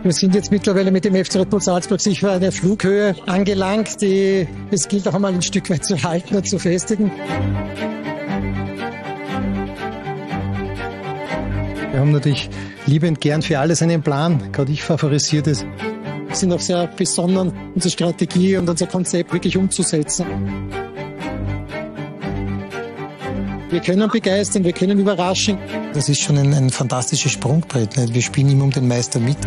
Wir sind jetzt mittlerweile mit dem FC Red Bull Salzburg sicher eine Flughöhe angelangt, die es gilt auch einmal ein Stück weit zu halten und zu festigen. Wir haben natürlich liebend gern für alles einen Plan. Gerade ich favorisiere das. Wir sind auch sehr besonnen, unsere Strategie und unser Konzept wirklich umzusetzen. Wir können begeistern, wir können überraschen. Das ist schon ein fantastisches Sprungbrett. Wir spielen immer um den Meister mit.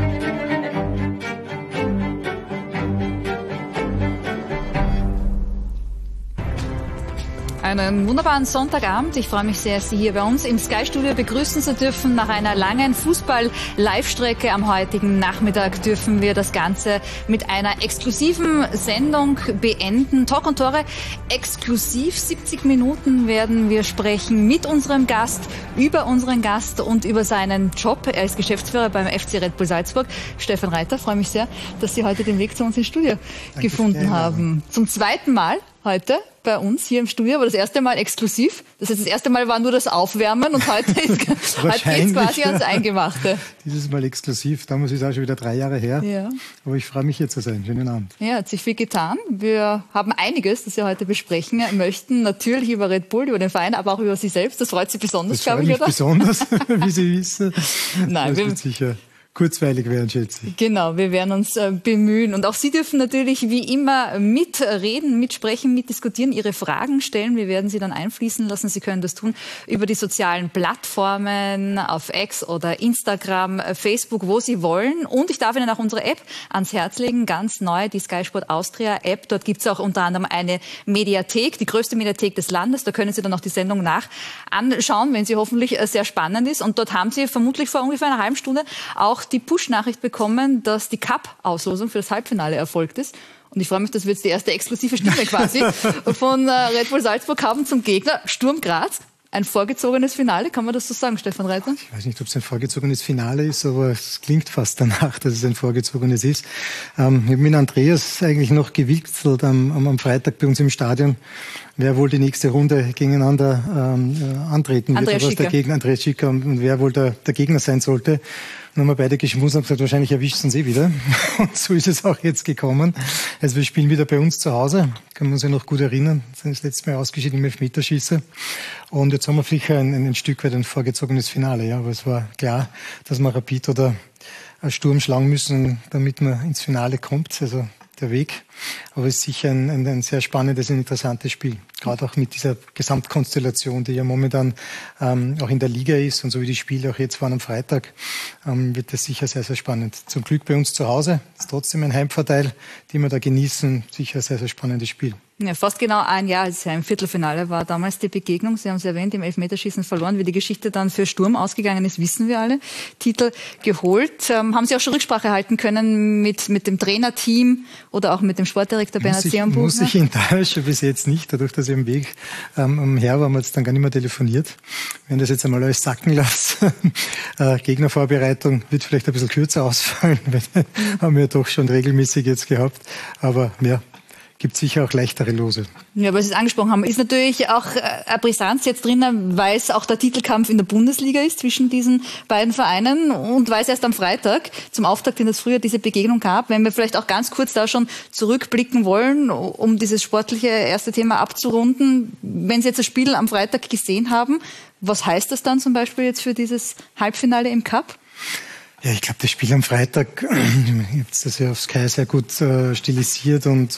Einen wunderbaren Sonntagabend. Ich freue mich sehr, Sie hier bei uns im Sky-Studio begrüßen zu dürfen. Nach einer langen Fußball-Live-Strecke am heutigen Nachmittag dürfen wir das Ganze mit einer exklusiven Sendung beenden. Talk und Tore exklusiv. 70 Minuten werden wir sprechen mit unserem Gast, über unseren Gast und über seinen Job. Er ist Geschäftsführer beim FC Red Bull Salzburg. Stefan Reiter, freue mich sehr, dass Sie heute den Weg zu uns ins Studio gefunden haben. Zum zweiten Mal heute bei uns hier im Studio, aber das erste Mal exklusiv. Das heißt, das erste Mal war nur das Aufwärmen und heute geht es quasi ans Eingemachte. Dieses Mal exklusiv, damals ist auch schon wieder 3 Jahre her. Ja. Aber ich freue mich, hier zu sein. Schönen Abend. Ja, hat sich viel getan. Wir haben einiges, das wir heute besprechen möchten. Natürlich über Red Bull, über den Verein, aber auch über Sie selbst. Das freut Sie besonders, glaube ich, oder? Besonders, wie Sie wissen. Nein, das wird sicher kurzweilig werden, schätze ich. Genau, wir werden uns bemühen. Und auch Sie dürfen natürlich wie immer mitreden, mitsprechen, mitdiskutieren, Ihre Fragen stellen. Wir werden sie dann einfließen lassen. Sie können das tun über die sozialen Plattformen auf X oder Instagram, Facebook, wo Sie wollen. Und ich darf Ihnen auch unsere App ans Herz legen, ganz neu, die Sky Sport Austria App. Dort gibt es auch unter anderem eine Mediathek, die größte Mediathek des Landes. Da können Sie dann auch die Sendung anschauen, wenn sie hoffentlich sehr spannend ist. Und dort haben Sie vermutlich vor ungefähr einer halben Stunde auch die Push-Nachricht bekommen, dass die Cup-Auslosung für das Halbfinale erfolgt ist. Und ich freue mich, dass wir jetzt die erste exklusive Stimme quasi von Red Bull Salzburg haben zum Gegner Sturm Graz. Ein vorgezogenes Finale, kann man das so sagen, Stefan Reiter? Ich weiß nicht, ob es ein vorgezogenes Finale ist, aber es klingt fast danach, dass es ein vorgezogenes ist. Ich habe mit Andreas eigentlich noch gewitzelt am Freitag bei uns im Stadion, wer wohl die nächste Runde gegeneinander antreten wird. Andreas Schicker. Andreas Schicker und wer wohl der Gegner sein sollte. Und haben wir beide geschmust und gesagt, wahrscheinlich erwischt es uns wieder. Und so ist es auch jetzt gekommen. Also wir spielen wieder bei uns zu Hause. Können wir uns ja noch gut erinnern. Wir sind das letzte Mal ausgeschieden im Elfmeterschießen. Und jetzt haben wir vielleicht ein Stück weit ein vorgezogenes Finale. Ja, aber es war klar, dass wir Rapid oder Sturm schlagen müssen, damit man ins Finale kommt. Also der Weg. Aber es ist sicher ein sehr spannendes und interessantes Spiel. Gerade auch mit dieser Gesamtkonstellation, die ja momentan auch in der Liga ist und so wie die Spiele auch jetzt waren am Freitag, wird das sicher sehr, sehr spannend. Zum Glück bei uns zu Hause. Ist trotzdem ein Heimvorteil, den wir da genießen. Sicher ein sehr, sehr spannendes Spiel. Ja, fast genau ein Jahr, als ja im Viertelfinale war damals die Begegnung. Sie haben es erwähnt, im Elfmeterschießen verloren. Wie die Geschichte dann für Sturm ausgegangen ist, wissen wir alle. Titel geholt. Haben Sie auch schon Rücksprache halten können mit dem Trainerteam oder auch mit dem Sportdirektor Bernhard Seerenbuchner? Muss ich enttäuschen, bis jetzt nicht. Dadurch, dass ich am Weg umher war, haben wir jetzt dann gar nicht mehr telefoniert. Wenn das jetzt einmal alles sacken lassen, Gegnervorbereitung wird vielleicht ein bisschen kürzer ausfallen, weil haben wir doch schon regelmäßig jetzt gehabt. Aber ja, gibt sicher auch leichtere Lose. Ja, aber Sie es angesprochen haben, ist natürlich auch eine Brisanz jetzt drinnen, weil es auch der Titelkampf in der Bundesliga ist zwischen diesen beiden Vereinen und weil es erst am Freitag zum Auftakt in das Frühjahr diese Begegnung gab. Wenn wir vielleicht auch ganz kurz da schon zurückblicken wollen, um dieses sportliche erste Thema abzurunden. Wenn Sie jetzt das Spiel am Freitag gesehen haben, was heißt das dann zum Beispiel jetzt für dieses Halbfinale im Cup? Ja, ich glaube, das Spiel am Freitag, jetzt das ja auf Sky sehr gut stilisiert und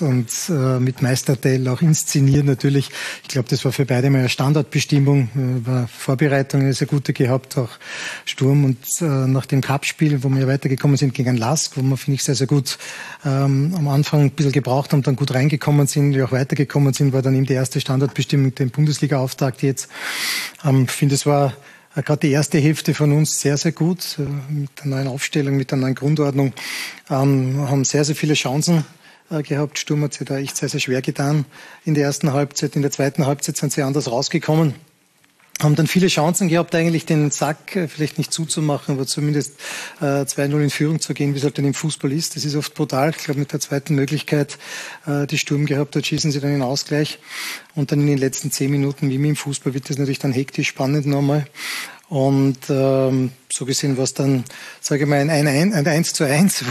mit Meisterteil auch inszeniert natürlich. Ich glaube, das war für beide mal eine Standardbestimmung, war Vorbereitung eine sehr gute gehabt, auch Sturm und nach dem Cup-Spiel, wo wir ja weitergekommen sind gegen Lask, wo wir, finde ich, sehr, sehr gut am Anfang ein bisschen gebraucht haben, dann gut reingekommen sind, die auch weitergekommen sind, war dann eben die erste Standardbestimmung, den Bundesliga-Auftakt jetzt. Ich finde, es war gerade die erste Hälfte von uns sehr, sehr gut, mit der neuen Aufstellung, mit der neuen Grundordnung, haben sehr, sehr viele Chancen gehabt. Sturm hat sich da echt sehr, sehr schwer getan in der ersten Halbzeit. In der zweiten Halbzeit sind sie anders rausgekommen. Haben dann viele Chancen gehabt, eigentlich den Sack vielleicht nicht zuzumachen, aber zumindest 2-0 in Führung zu gehen, wie es halt dann im Fußball ist. Das ist oft brutal. Ich glaube, mit der zweiten Möglichkeit, die Sturm gehabt hat, schießen sie dann den Ausgleich. Und dann in den letzten 10 Minuten, wie im Fußball, wird das natürlich dann hektisch spannend nochmal. Und so gesehen war es dann, sage ich mal, ein 1:1,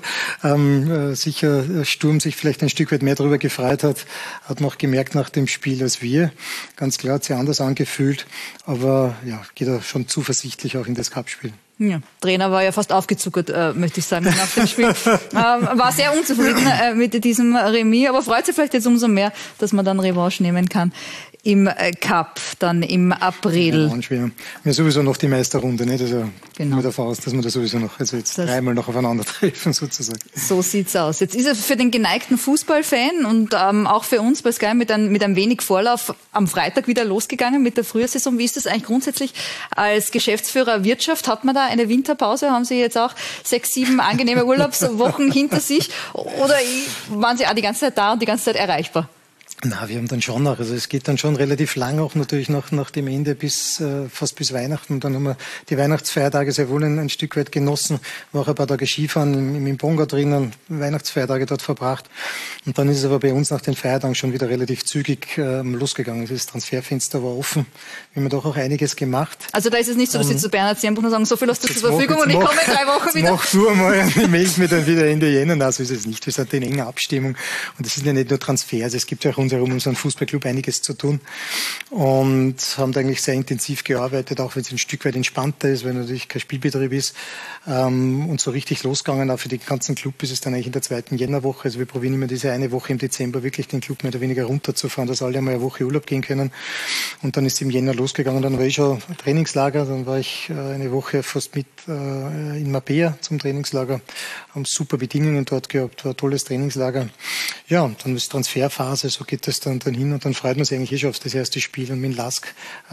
wo sicher Sturm sich vielleicht ein Stück weit mehr darüber gefreut hat man auch gemerkt nach dem Spiel als wir. Ganz klar hat sich anders angefühlt, aber ja, geht er schon zuversichtlich auch in das Cup-Spiel. Ja, Trainer war ja fast aufgezuckert, möchte ich sagen, nach dem Spiel. War sehr unzufrieden mit diesem Remis, aber freut sich vielleicht jetzt umso mehr, dass man dann Revanche nehmen kann im Cup, dann im April. Ja, wir sowieso noch die Meisterrunde, nicht? Also genau. Mit davon aus, dass wir da sowieso noch, also jetzt dreimal noch aufeinandertreffen sozusagen. So sieht's aus. Jetzt ist es für den geneigten Fußballfan und auch für uns bei Sky mit ein wenig Vorlauf am Freitag wieder losgegangen mit der Frühjahrsaison. Wie ist das eigentlich grundsätzlich als Geschäftsführer Wirtschaft? Hat man da eine Winterpause? Haben Sie jetzt auch 6, 7 angenehme Urlaubswochen hinter sich? Oder waren Sie auch die ganze Zeit da und die ganze Zeit erreichbar? Na, wir haben dann schon noch, also es geht dann schon relativ lang auch natürlich nach dem Ende fast bis Weihnachten. Und dann haben wir die Weihnachtsfeiertage sehr wohl ein Stück weit genossen, war auch ein paar Tage Skifahren im Bonga drinnen, Weihnachtsfeiertage dort verbracht. Und dann ist es aber bei uns nach den Feiertagen schon wieder relativ zügig losgegangen. Das Transferfenster war offen. Wir haben doch auch einiges gemacht. Also da ist es nicht so, dass Sie zu Bernhard Zirnbuch sagen, so viel hast du zur Verfügung und ich komme in 3 Wochen wieder. Mach du einmal und ich melde mich dann wieder Ende Jänner. Nein, so ist es nicht. Wir sind in enger Abstimmung und es sind ja nicht nur Transfers, es gibt ja auch rundherum unseren Fußballclub einiges zu tun und haben da eigentlich sehr intensiv gearbeitet, auch wenn es ein Stück weit entspannter ist, weil natürlich kein Spielbetrieb ist und so richtig losgegangen. Auch für den ganzen Club ist es dann eigentlich in der 2. Jännerwoche. Also wir probieren immer diese eine Woche im Dezember wirklich den Club mehr oder weniger runterzufahren, dass alle einmal eine Woche Urlaub gehen können und dann ist es im Jänner losgegangen. Dann war ich schon Trainingslager, dann war ich eine Woche fast mit in Mapea zum Trainingslager, haben super Bedingungen dort gehabt, war ein tolles Trainingslager. Ja, und dann ist Transferphase, so geht das dann hin und dann freut man sich eigentlich schon auf das erste Spiel und mit Lask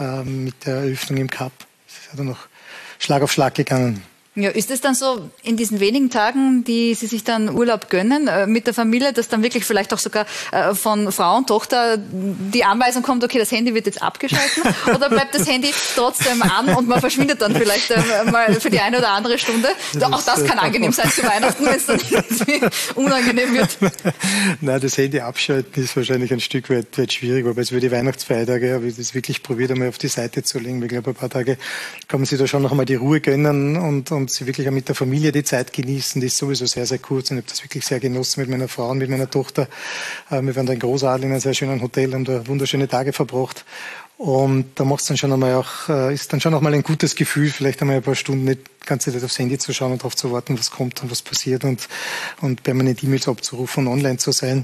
mit der Eröffnung im Cup. Das ist ja dann noch Schlag auf Schlag gegangen. Ja, ist es dann so in diesen wenigen Tagen, die Sie sich dann Urlaub gönnen mit der Familie, dass dann wirklich vielleicht auch sogar von Frau und Tochter die Anweisung kommt, okay, das Handy wird jetzt abgeschalten oder bleibt das Handy trotzdem an und man verschwindet dann vielleicht mal für die eine oder andere Stunde? Auch das kann angenehm sein zu Weihnachten, wenn es dann irgendwie unangenehm wird. Nein, das Handy abschalten ist wahrscheinlich ein Stück weit schwierig, aber es für die Weihnachtsfeiertage habe ich das wirklich probiert, einmal auf die Seite zu legen. Ich glaube, ein paar Tage kann man sich da schon noch einmal die Ruhe gönnen und sie wirklich auch mit der Familie die Zeit genießen. Die ist sowieso sehr, sehr kurz und ich habe das wirklich sehr genossen mit meiner Frau und mit meiner Tochter. Wir waren da in Großadl in einem sehr schönen Hotel, haben da wunderschöne Tage verbracht. Und da macht's dann schon einmal auch, ist dann schon auch mal ein gutes Gefühl, vielleicht einmal ein paar Stunden nicht die ganze Zeit aufs Handy zu schauen und darauf zu warten, was kommt und was passiert und permanent E-Mails abzurufen und online zu sein.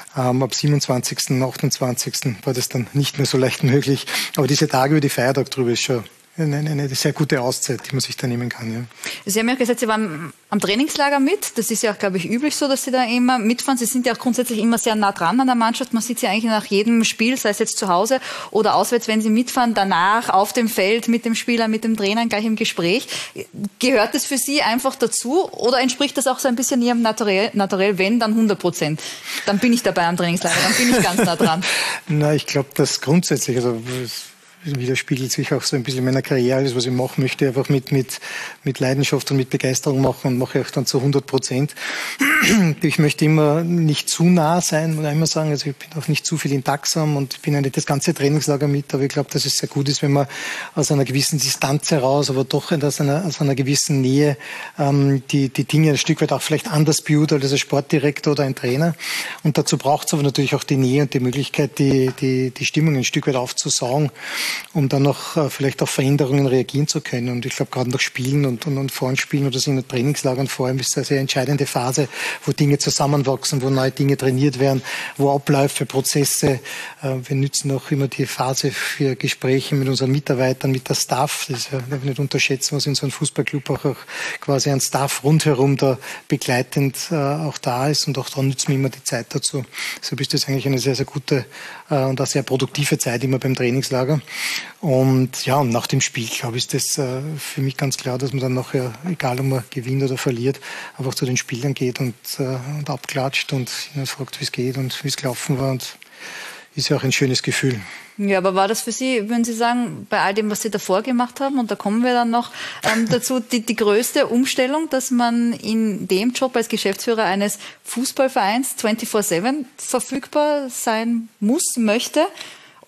Ab 27., 28. war das dann nicht mehr so leicht möglich. Aber diese Tage über die Feiertag drüber ist schon eine sehr gute Auszeit, die man sich da nehmen kann. Ja. Sie haben ja gesagt, Sie waren am Trainingslager mit. Das ist ja auch, glaube ich, üblich so, dass Sie da immer mitfahren. Sie sind ja auch grundsätzlich immer sehr nah dran an der Mannschaft. Man sieht Sie eigentlich nach jedem Spiel, sei es jetzt zu Hause oder auswärts, wenn Sie mitfahren, danach auf dem Feld mit dem Spieler, mit dem Trainer gleich im Gespräch. Gehört das für Sie einfach dazu oder entspricht das auch so ein bisschen Ihrem Naturell, wenn, dann 100%? Dann bin ich dabei am Trainingslager, dann bin ich ganz nah dran. Na, ich glaube, dass grundsätzlich, also widerspiegelt sich auch so ein bisschen meiner Karriere, alles, was ich machen möchte, einfach mit Leidenschaft und mit Begeisterung machen und mache ich dann zu 100%. Ich möchte immer nicht zu nah sein, muss ich immer sagen, also ich bin auch nicht zu viel in Taxam und ich bin ja nicht das ganze Trainingslager mit, aber ich glaube, dass es sehr gut ist, wenn man aus einer gewissen Distanz heraus, aber doch aus einer gewissen Nähe die Dinge ein Stück weit auch vielleicht anders beurteilt als ein Sportdirektor oder ein Trainer. Und dazu braucht es aber natürlich auch die Nähe und die Möglichkeit, die Stimmung ein Stück weit aufzusaugen, um dann noch vielleicht auf Veränderungen reagieren zu können. Und ich glaube, gerade nach Spielen und vor den Spielen oder so in den Trainingslagern vor allem ist es eine sehr entscheidende Phase, wo Dinge zusammenwachsen, wo neue Dinge trainiert werden, wo Abläufe, Prozesse, wir nützen auch immer die Phase für Gespräche mit unseren Mitarbeitern, mit der Staff. Das ist ja nicht unterschätzen, was in so einem Fußballclub auch quasi ein Staff rundherum da begleitend auch da ist. Und auch da nützen wir immer die Zeit dazu. Deshalb ist das eigentlich eine sehr, sehr gute und eine sehr produktive Zeit immer beim Trainingslager. Und ja, und nach dem Spiel, glaube ich, ist das für mich ganz klar, dass man dann nachher, egal ob man gewinnt oder verliert, einfach zu den Spielern geht und abklatscht und ihnen fragt, wie es geht und wie es gelaufen war. Und ist ja auch ein schönes Gefühl. Ja, aber war das für Sie, würden Sie sagen, bei all dem, was Sie davor gemacht haben, und da kommen wir dann noch dazu, die größte Umstellung, dass man in dem Job als Geschäftsführer eines Fußballvereins 24/7 verfügbar sein muss, möchte?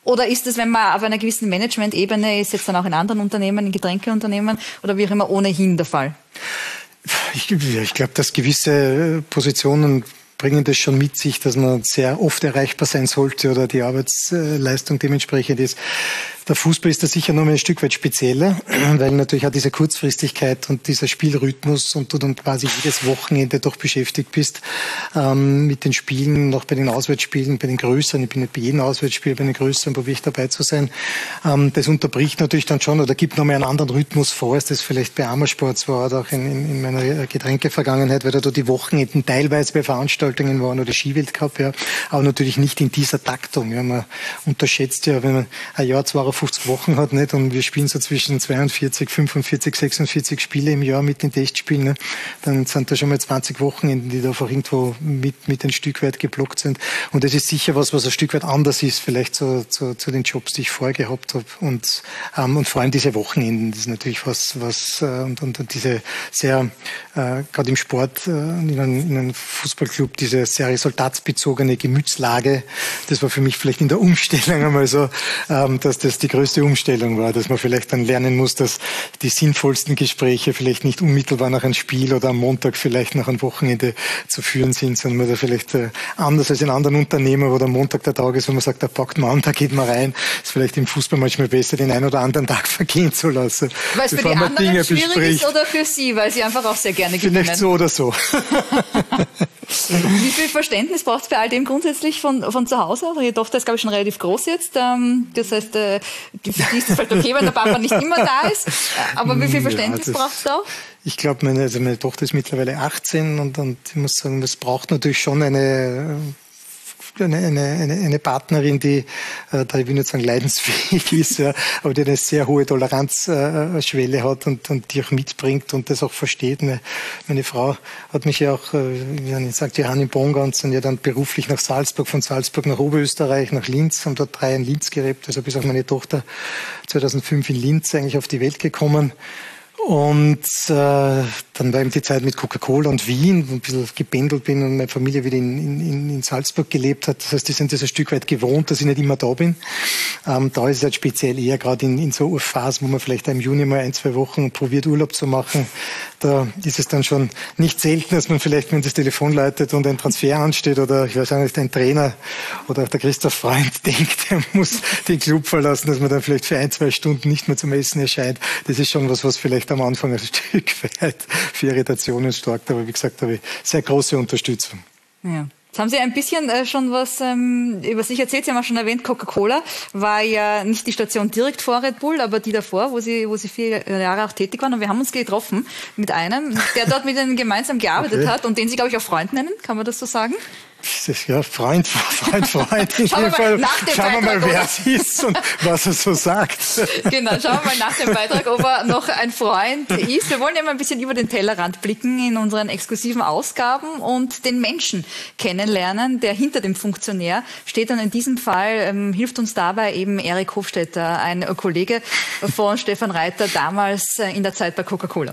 Oder ist es, wenn man auf einer gewissen Management-Ebene ist, jetzt dann auch in anderen Unternehmen, in Getränkeunternehmen oder wie auch immer, ohnehin der Fall? Ich glaube, dass gewisse Positionen bringen das schon mit sich, dass man sehr oft erreichbar sein sollte oder die Arbeitsleistung dementsprechend ist. Der Fußball ist da sicher noch ein Stück weit spezieller, weil natürlich auch diese Kurzfristigkeit und dieser Spielrhythmus und du dann quasi jedes Wochenende doch beschäftigt bist mit den Spielen, noch bei den Auswärtsspielen, bei den größeren. Ich bin nicht bei jedem Auswärtsspiel, bei den größeren probiere ich dabei zu sein. Das unterbricht natürlich dann schon oder gibt nochmal einen anderen Rhythmus vor, als das vielleicht bei Amersport war oder auch in meiner Getränkevergangenheit, weil da die Wochenenden teilweise bei Veranstaltungen waren oder Skiweltcup, ja, aber natürlich nicht in dieser Taktung. Ja. Man unterschätzt ja, wenn man ein Jahr 52 Wochen hat, nicht, und wir spielen so zwischen 42, 45, 46 Spiele im Jahr mit den Testspielen, ne, dann sind da schon mal 20 Wochenenden, die da einfach irgendwo mit ein Stück weit geblockt sind. Und das ist sicher was ein Stück weit anders ist, vielleicht zu den Jobs, die ich vorher gehabt habe. Und vor allem diese Wochenenden, das ist natürlich was und diese sehr, gerade im Sport, in einem Fußballclub, diese sehr resultatsbezogene Gemütslage, das war für mich vielleicht in der Umstellung einmal so, dass das die größte Umstellung war, dass man vielleicht dann lernen muss, dass die sinnvollsten Gespräche vielleicht nicht unmittelbar nach einem Spiel oder am Montag vielleicht nach einem Wochenende zu führen sind, sondern man da vielleicht anders als in anderen Unternehmen, wo der Montag der Tag ist, wo man sagt, da packt man an, da geht man rein, ist vielleicht im Fußball manchmal besser, den einen oder anderen Tag vergehen zu lassen. Weil es für die anderen Dinge schwierig bespricht. Ist oder für Sie, weil Sie einfach auch sehr gerne gewinnen? Vielleicht so oder so. Wie viel Verständnis braucht es bei all dem grundsätzlich von zu Hause? Ihre Tochter ist, glaube ich, schon relativ groß jetzt. Das heißt, die ist vielleicht okay, wenn der Papa nicht immer da ist. Aber wie viel Verständnis braucht es da? Ich glaube, meine Tochter ist mittlerweile 18 und ich muss sagen, das braucht natürlich schon eine Partnerin, die, ich will nicht sagen leidensfähig ist, ja, aber die eine sehr hohe Toleranzschwelle hat und die auch mitbringt und das auch versteht. Meine Frau hat mich ja auch, ich sage Johann in Bonn sind ja dann beruflich nach Salzburg, von Salzburg nach Oberösterreich, nach Linz, haben dort 3 Jahre in Linz gelebt, also bis auf meine Tochter 2005 in Linz eigentlich auf die Welt gekommen. Und dann war eben die Zeit mit Coca-Cola und Wien, wo ich ein bisschen gependelt bin und meine Familie wieder in Salzburg gelebt hat. Das heißt, die sind das ein Stück weit gewohnt, dass ich nicht immer da bin. Da ist es halt speziell eher gerade in so Phasen, wo man vielleicht im Juni mal 1-2 Wochen probiert, Urlaub zu machen. Da ist es dann schon nicht selten, dass man vielleicht, wenn das Telefon läutet und ein Transfer ansteht oder ich weiß auch nicht, ein Trainer oder auch der Christoph Freund denkt, er muss den Club verlassen, dass man dann vielleicht für 1-2 Stunden nicht mehr zum Essen erscheint. Das ist schon was vielleicht am Anfang ein Stück weit für Irritationen sorgt. Aber wie gesagt, habe ich sehr große Unterstützung. Ja. Jetzt haben Sie ein bisschen schon was über sich erzählt. Sie haben auch schon erwähnt, Coca-Cola war ja nicht die Station direkt vor Red Bull, aber die davor, wo Sie 4 Jahre auch tätig waren. Und wir haben uns getroffen mit einem, der dort mit Ihnen gemeinsam gearbeitet hat und den Sie, glaube ich, auch Freund nennen. Kann man das so sagen? Ja, Freund. In jedem Fall schauen wir mal, wer es ist und was er so sagt. Genau, schauen wir mal nach dem Beitrag, ob er noch ein Freund ist. Wir wollen ja mal ein bisschen über den Tellerrand blicken in unseren exklusiven Ausgaben und den Menschen kennenlernen, der hinter dem Funktionär steht. Und in diesem Fall hilft uns dabei eben Erik Hofstetter, ein Kollege von Stefan Reiter, damals in der Zeit bei Coca-Cola.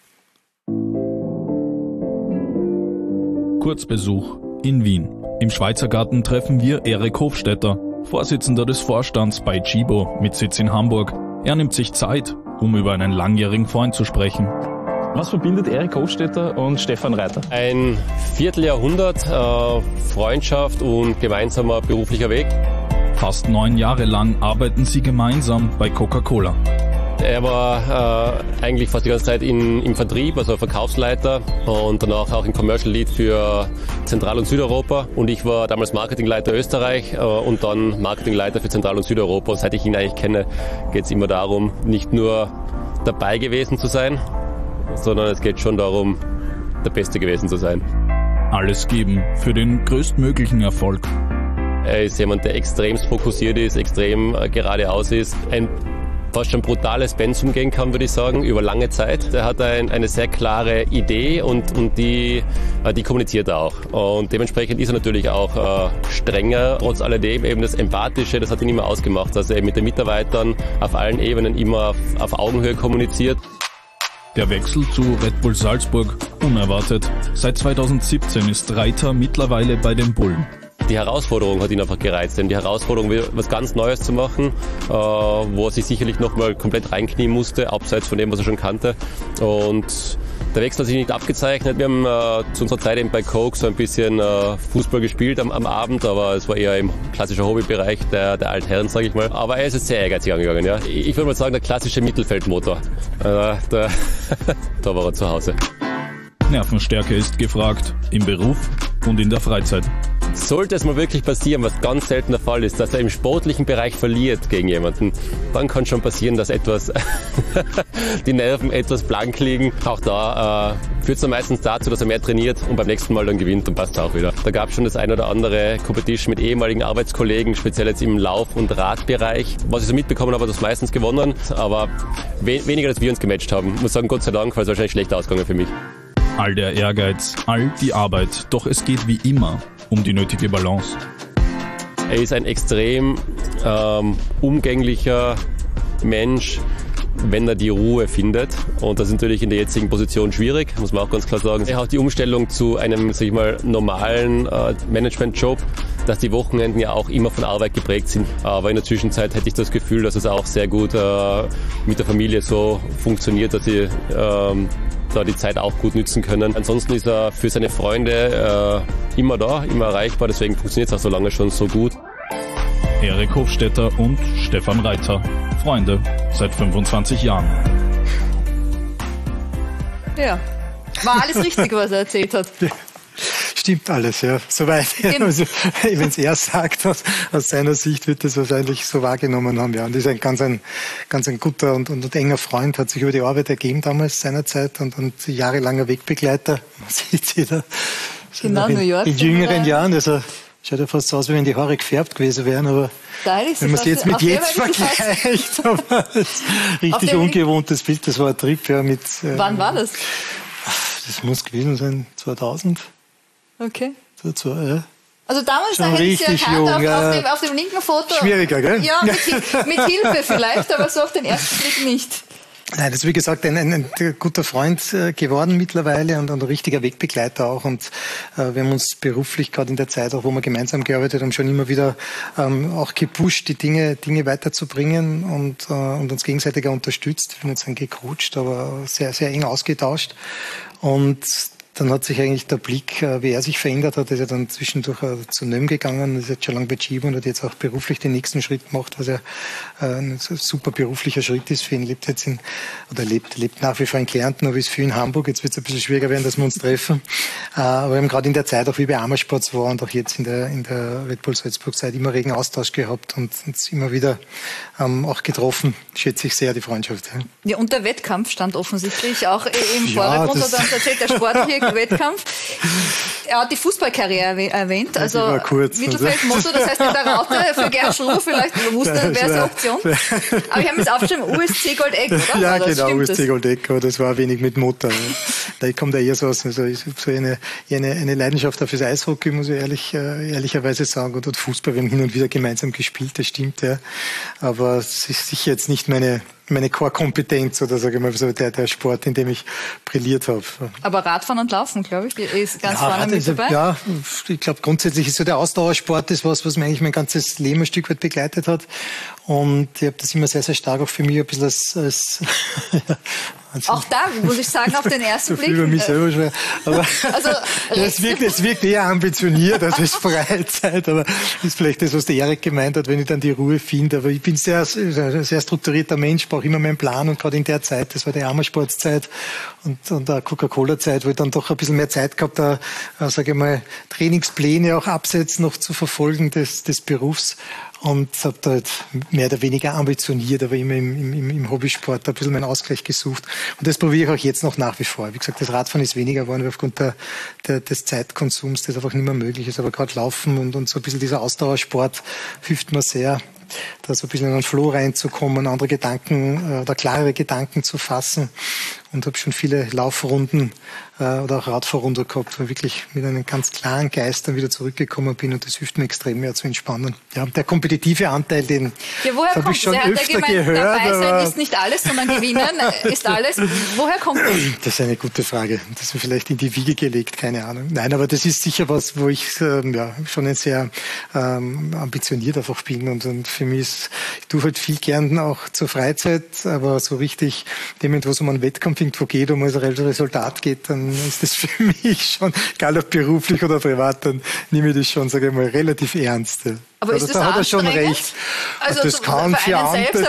Kurzbesuch in Wien. Im Schweizer Garten treffen wir Erik Hofstetter, Vorsitzender des Vorstands bei Tchibo mit Sitz in Hamburg. Er nimmt sich Zeit, um über einen langjährigen Freund zu sprechen. Was verbindet Erik Hofstetter und Stefan Reiter? Ein Vierteljahrhundert Freundschaft und gemeinsamer beruflicher Weg. Fast 9 Jahre lang arbeiten sie gemeinsam bei Coca-Cola. Er war eigentlich fast die ganze Zeit im Vertrieb, also Verkaufsleiter und danach auch im Commercial Lead für Zentral- und Südeuropa. Und ich war damals Marketingleiter Österreich und dann Marketingleiter für Zentral- und Südeuropa. Und seit ich ihn eigentlich kenne, geht es immer darum, nicht nur dabei gewesen zu sein, sondern es geht schon darum, der Beste gewesen zu sein. Alles geben für den größtmöglichen Erfolg. Er ist jemand, der extrem fokussiert ist, extrem geradeaus ist, ein fast schon brutales Pensum gehen kann, würde ich sagen, über lange Zeit. Er hat eine sehr klare Idee und die kommuniziert er auch. Und dementsprechend ist er natürlich auch strenger. Trotz alledem eben das Empathische, das hat ihn immer ausgemacht, dass er mit den Mitarbeitern auf allen Ebenen immer auf Augenhöhe kommuniziert. Der Wechsel zu Red Bull Salzburg unerwartet. Seit 2017 ist Reiter mittlerweile bei den Bullen. die Herausforderung hat ihn einfach gereizt. Denn die Herausforderung, was ganz Neues zu machen, wo er sich sicherlich nochmal komplett reinknien musste, abseits von dem, was er schon kannte. Und der Wechsel hat sich nicht abgezeichnet. Wir haben zu unserer Zeit eben bei Coke so ein bisschen Fußball gespielt am Abend, aber es war eher im klassischen Hobbybereich der Altherren, sage ich mal. Aber er ist jetzt sehr ehrgeizig angegangen. Ja. Ich würde mal sagen, der klassische Mittelfeldmotor. Da war er zu Hause. Nervenstärke ist gefragt, im Beruf und in der Freizeit. Sollte es mal wirklich passieren, was ganz selten der Fall ist, dass er im sportlichen Bereich verliert gegen jemanden, dann kann schon passieren, dass die Nerven etwas blank liegen. Auch da führt es dann meistens dazu, dass er mehr trainiert und beim nächsten Mal dann gewinnt und passt auch wieder. Da gab es schon das ein oder andere Competition mit ehemaligen Arbeitskollegen, speziell jetzt im Lauf- und Radbereich. Was ich so mitbekommen habe, hat das meistens gewonnen, aber weniger, als wir uns gematcht haben. Ich muss sagen, Gott sei Dank, weil es wahrscheinlich schlecht ausgegangen für mich. All der Ehrgeiz, all die Arbeit, doch es geht wie immer um die nötige Balance. Er ist ein extrem umgänglicher Mensch, wenn er die Ruhe findet. Und das ist natürlich in der jetzigen Position schwierig, muss man auch ganz klar sagen. Er hat die Umstellung zu einem, sag ich mal, normalen Managementjob, dass die Wochenenden ja auch immer von Arbeit geprägt sind. Aber in der Zwischenzeit hätte ich das Gefühl, dass es auch sehr gut mit der Familie so funktioniert, dass sie da die Zeit auch gut nützen können. Ansonsten ist er für seine Freunde immer da, immer erreichbar, deswegen funktioniert es auch so lange schon so gut. Erik Hofstetter und Stefan Reiter, Freunde seit 25 Jahren. Ja, war alles richtig, was er erzählt hat. Stimmt alles, ja, soweit. Also, wenn es er sagt, aus seiner Sicht wird das wahrscheinlich so wahrgenommen haben. Ja. Und ist ein ganz ein guter und enger Freund, hat sich über die Arbeit ergeben damals seinerzeit und jahrelanger Wegbegleiter. Man sieht jeder. Genau, New York. In jüngeren Jahren, also schaut ja fast so aus, wie wenn die Haare gefärbt gewesen wären, aber wenn man es jetzt mit jetzt vergleicht, aber das ist richtig ungewohntes Bild. Das war ein Trip, ja, mit. Wann war das? Das muss gewesen sein, 2000. Okay. Ja. Also damals, da hätte ich sie erkannt, auf dem linken Foto. Schwieriger, gell? Ja, mit Hilfe vielleicht, aber so auf den ersten Blick nicht. Nein, das ist wie gesagt ein guter Freund geworden mittlerweile und ein richtiger Wegbegleiter auch. Und wir haben uns beruflich, gerade in der Zeit, auch wo wir gemeinsam gearbeitet haben, schon immer wieder auch gepusht, die Dinge weiterzubringen und uns gegenseitig unterstützt. Ich will nicht sagen gecoacht, aber sehr, sehr eng ausgetauscht. Und dann hat sich eigentlich der Blick, wie er sich verändert hat, ist er dann zwischendurch zu NÖM gegangen, ist jetzt schon lange bei Chibo und hat jetzt auch beruflich den nächsten Schritt gemacht, was ja ein super beruflicher Schritt ist für ihn. Lebt nach wie vor in Kärnten, aber ist viel in Hamburg. Jetzt wird es ein bisschen schwieriger werden, dass wir uns treffen. Aber wir haben gerade in der Zeit, auch wie bei Amersports war und auch jetzt in der Red Bull Salzburg Zeit immer regen Austausch gehabt und uns immer wieder auch getroffen. Schätze ich sehr, die Freundschaft. Ja, und der Wettkampf stand offensichtlich auch im Vordergrund, hat uns erzählt, der sportliche Wettkampf. Er hat die Fußballkarriere erwähnt, also Mittelfeldmotor, das heißt in der Raute für Gerd Schruh vielleicht wusste, wäre es eine Option. Aber ich habe jetzt aufgeschrieben, USC Goldeck, oder? Ja, genau, USC Goldeck, aber das war wenig mit Motor. Da kommt er eher so aus, also ich habe so eine Leidenschaft auch fürs Eishockey, muss ich ehrlicherweise sagen, und Fußball, wir haben hin und wieder gemeinsam gespielt, das stimmt, ja. Aber es ist sicher jetzt nicht meine Core-Kompetenz oder sage ich mal so der Sport, in dem ich brilliert habe. Aber Radfahren und Laufen, glaube ich, ist ganz vorne mit dabei. Ja, ich glaube grundsätzlich ist so der Ausdauersport das was mir eigentlich mein ganzes Leben ein Stück weit begleitet hat. Und ich habe das immer sehr, sehr stark auch für mich ein bisschen als auch da, muss ich sagen, auf den ersten Blick. Über mich selber schwer. Aber also, es wirkt eher ambitioniert als Freizeit, aber ist vielleicht das, was der Erik gemeint hat, wenn ich dann die Ruhe finde. Aber ich bin sehr strukturierter Mensch, brauche immer meinen Plan und gerade in der Zeit, das war die Amersportszeit und der Coca-Cola-Zeit, wo ich dann doch ein bisschen mehr Zeit gehabt habe, sage ich mal, Trainingspläne auch abseits noch zu verfolgen des Berufs. Und habe da halt mehr oder weniger ambitioniert, aber immer im Hobbysport ein bisschen meinen Ausgleich gesucht. Und das probiere ich auch jetzt noch nach wie vor. Wie gesagt, das Radfahren ist weniger geworden, aufgrund des Zeitkonsums, das einfach nicht mehr möglich ist. Aber gerade Laufen und so ein bisschen dieser Ausdauersport hilft mir sehr, da so ein bisschen in einen Flow reinzukommen, andere Gedanken oder klarere Gedanken zu fassen. und habe schon viele Laufrunden oder auch Radfahrrunden gehabt, wo ich wirklich mit einem ganz klaren Geist dann wieder zurückgekommen bin und das hilft mir extrem mehr zu entspannen. Ja, der kompetitive Anteil, den habe ich schon öfter gehört. Dabei sein ist nicht alles, sondern gewinnen ist alles. Woher kommt das? Das ist eine gute Frage. Das ist mir vielleicht in die Wiege gelegt, keine Ahnung. Nein, aber das ist sicher was, wo ich schon ein sehr ambitioniert einfach bin und für mich ist, ich tue halt viel gern auch zur Freizeit, aber so richtig, dem, wo es um einen Wettkampf irgendwo geht, um ein Resultat geht, dann ist das für mich schon, egal ob beruflich oder privat, dann nehme ich das schon, sage ich mal, relativ ernst. Aber ist das da hat er schon recht. Also das kann für andere,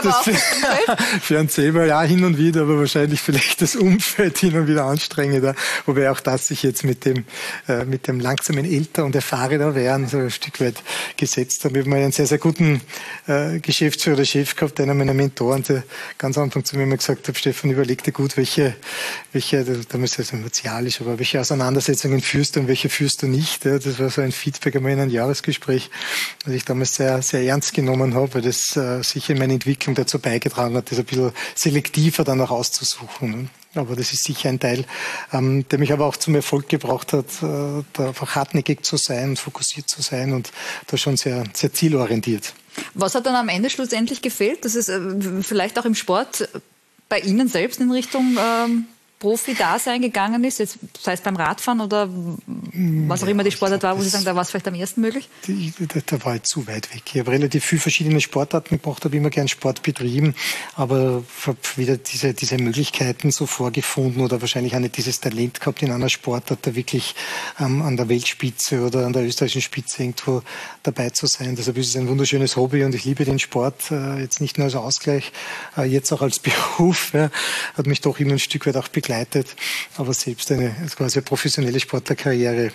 für einen selber ja hin und wieder, aber wahrscheinlich vielleicht das Umfeld hin und wieder anstrengender. Wobei auch das sich jetzt mit dem langsamen Älter und erfahrener werden so ein Stück weit gesetzt hat. Ich habe mal einen sehr, sehr guten Geschäftsführer oder Chef gehabt, einer meiner Mentoren, der ganz am Anfang zu mir immer gesagt hat, Stefan, überleg dir gut, welche damals ist das martialisch, aber welche Auseinandersetzungen führst du und welche führst du nicht. Das war so ein Feedback einmal in einem Jahresgespräch, was ich damals sehr, sehr ernst genommen habe, weil das sicher in meiner Entwicklung dazu beigetragen hat, das ein bisschen selektiver dann auch auszusuchen. Aber das ist sicher ein Teil, der mich aber auch zum Erfolg gebracht hat, da einfach hartnäckig zu sein, fokussiert zu sein und da schon sehr, sehr zielorientiert. Was hat dann am Ende schlussendlich gefehlt, dass es vielleicht auch im Sport bei Ihnen selbst in Richtung Profi-Dasein gegangen ist, jetzt, sei es beim Radfahren oder was auch immer die Sportart war, wo Sie sagen, da war es vielleicht am ersten möglich? Da war ich zu weit weg. Ich habe relativ viele verschiedene Sportarten gemacht, habe immer gern Sport betrieben, aber habe wieder diese Möglichkeiten so vorgefunden oder wahrscheinlich auch nicht dieses Talent gehabt, in einer Sportart da wirklich an der Weltspitze oder an der österreichischen Spitze irgendwo dabei zu sein. Deshalb ist es ein wunderschönes Hobby und ich liebe den Sport, jetzt nicht nur als Ausgleich, jetzt auch als Beruf. Ja, hat mich doch immer ein Stück weit auch begleitet. Aber selbst eine quasi eine professionelle Sportlerkarriere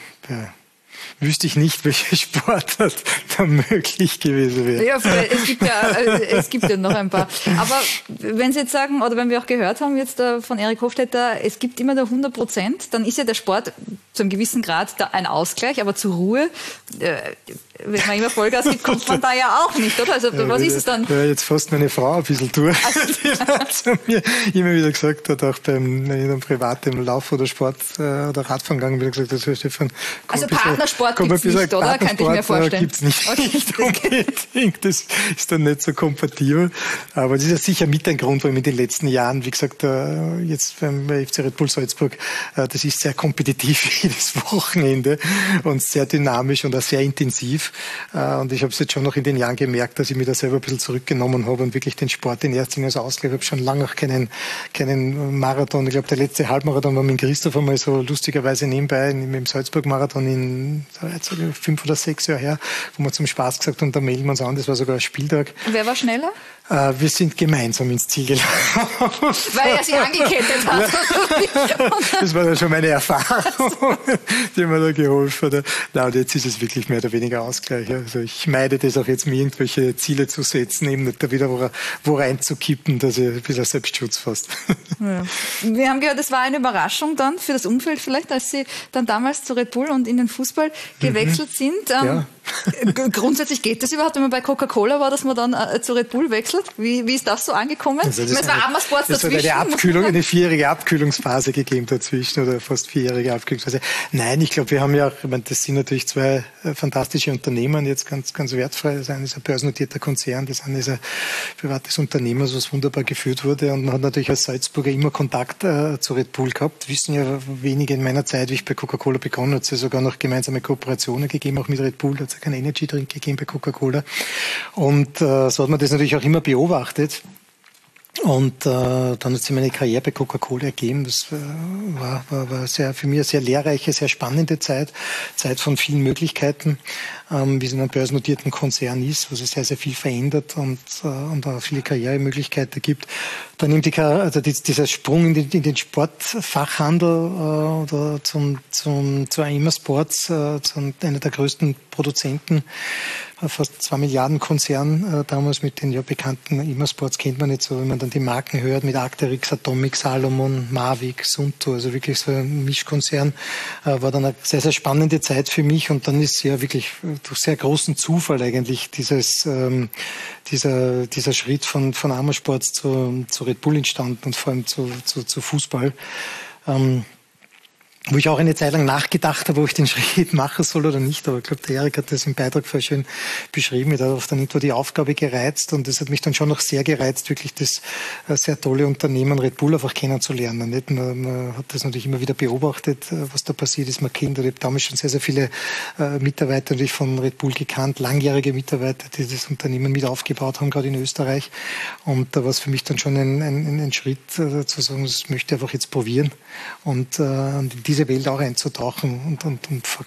wüsste ich nicht, welche Sportart da möglich gewesen wäre. Ja, es gibt ja noch ein paar. Aber wenn Sie jetzt sagen, oder wenn wir auch gehört haben jetzt von Erik Hofstetter, es gibt immer nur 100%, dann ist ja der Sport zu einem gewissen Grad da ein Ausgleich, aber zur Ruhe, wenn man immer Vollgas gibt, kommt man da ja auch nicht, oder? Also was ist es dann? Ja, jetzt fast meine Frau ein bisschen durch, die zu mir immer wieder gesagt hat, auch in einem privaten Lauf oder Sport oder Radfahren gegangen, wieder gesagt hat, Stefan, also Partnersport gibt es nicht, oder? Könnte ich mir vorstellen. Gibt's nicht, okay. Nicht unbedingt. Das ist dann nicht so kompatibel. Aber das ist ja sicher mit ein Grund, warum in den letzten Jahren, wie gesagt, jetzt beim FC Red Bull Salzburg, das ist sehr kompetitiv jedes Wochenende und sehr dynamisch und auch sehr intensiv. Und ich habe es jetzt schon noch in den Jahren gemerkt, dass ich mich da selber ein bisschen zurückgenommen habe und wirklich den Sport in erster Linie als Ausgleich. Ich habe schon lange auch keinen Marathon. Ich glaube, der letzte Halbmarathon war mit Christoph einmal so lustigerweise nebenbei im Salzburg-Marathon in 5 oder 6 Jahren her, wo wir zum Spaß gesagt haben, da melden wir uns an. Das war sogar ein Spieltag. Wer war schneller? Wir sind gemeinsam ins Ziel gelaufen. Weil er sie angekettet hat. Das war dann schon meine Erfahrung, die mir da geholfen hat. Na, und jetzt ist es wirklich mehr oder weniger Ausgleich. Also ich meide das auch jetzt, mir irgendwelche Ziele zu setzen, eben nicht da wieder wo reinzukippen, dass ich ein bisschen Selbstschutz fast. Ja. Wir haben gehört, es war eine Überraschung dann für das Umfeld vielleicht, als Sie dann damals zu Red Bull und in den Fußball gewechselt sind. Ja. Grundsätzlich geht das überhaupt, wenn man bei Coca-Cola war, dass man dann zu Red Bull wechselt? Wie ist das so angekommen? Also es war Amersports dazwischen. Es hat eine 4-jährige Abkühlungsphase gegeben dazwischen oder fast 4-jährige Abkühlungsphase. Nein, ich glaube, wir haben ja auch, ich meine, das sind natürlich zwei fantastische Unternehmen, jetzt ganz, ganz wertfrei. Das eine ist ein börsennotierter Konzern, das andere ist ein privates Unternehmen, was wunderbar geführt wurde. Und man hat natürlich als Salzburger immer Kontakt zu Red Bull gehabt. Wissen ja wenige in meiner Zeit, wie ich bei Coca-Cola begonnen habe, hat es ja sogar noch gemeinsame Kooperationen gegeben, auch mit Red Bull. Da hat es ja keinen Energy-Drink gegeben bei Coca-Cola. Und so hat man das natürlich auch immer beobachtet. Und dann hat sich meine Karriere bei Coca-Cola ergeben. Das war für mich eine sehr lehrreiche, sehr spannende Zeit von vielen Möglichkeiten, wie es in einem börsennotierten Konzern ist, wo sich sehr, sehr viel verändert und auch viele Karrieremöglichkeiten gibt. Dann nimmt dieser Sprung in den Sportfachhandel oder zu AIMA Sports, zu einer der größten Produzenten, fast 2 Milliarden Konzern damals mit den bekannten Immersports kennt man nicht so, wenn man dann die Marken hört mit Arc'teryx, Atomic, Salomon, Mavic, Sunto, also wirklich so ein Mischkonzern, war dann eine sehr, sehr spannende Zeit für mich und dann ist ja wirklich durch sehr großen Zufall eigentlich dieser Schritt von Amosports zu Red Bull entstanden und vor allem zu Fußball. Wo ich auch eine Zeit lang nachgedacht habe, ob ich den Schritt machen soll oder nicht. Aber ich glaube, der Erik hat das im Beitrag vorher schön beschrieben. Mir hat auf dann irgendwo die Aufgabe gereizt und das hat mich dann schon noch sehr gereizt, wirklich das sehr tolle Unternehmen Red Bull einfach kennenzulernen. Nicht? Man hat das natürlich immer wieder beobachtet, was da passiert ist. Man kennt, ich habe damals schon sehr, sehr viele Mitarbeiter natürlich von Red Bull gekannt, langjährige Mitarbeiter, die das Unternehmen mit aufgebaut haben, gerade in Österreich. Und da war es für mich dann schon ein Schritt, zu sagen, das möchte ich einfach jetzt probieren und diese Welt auch einzutauchen und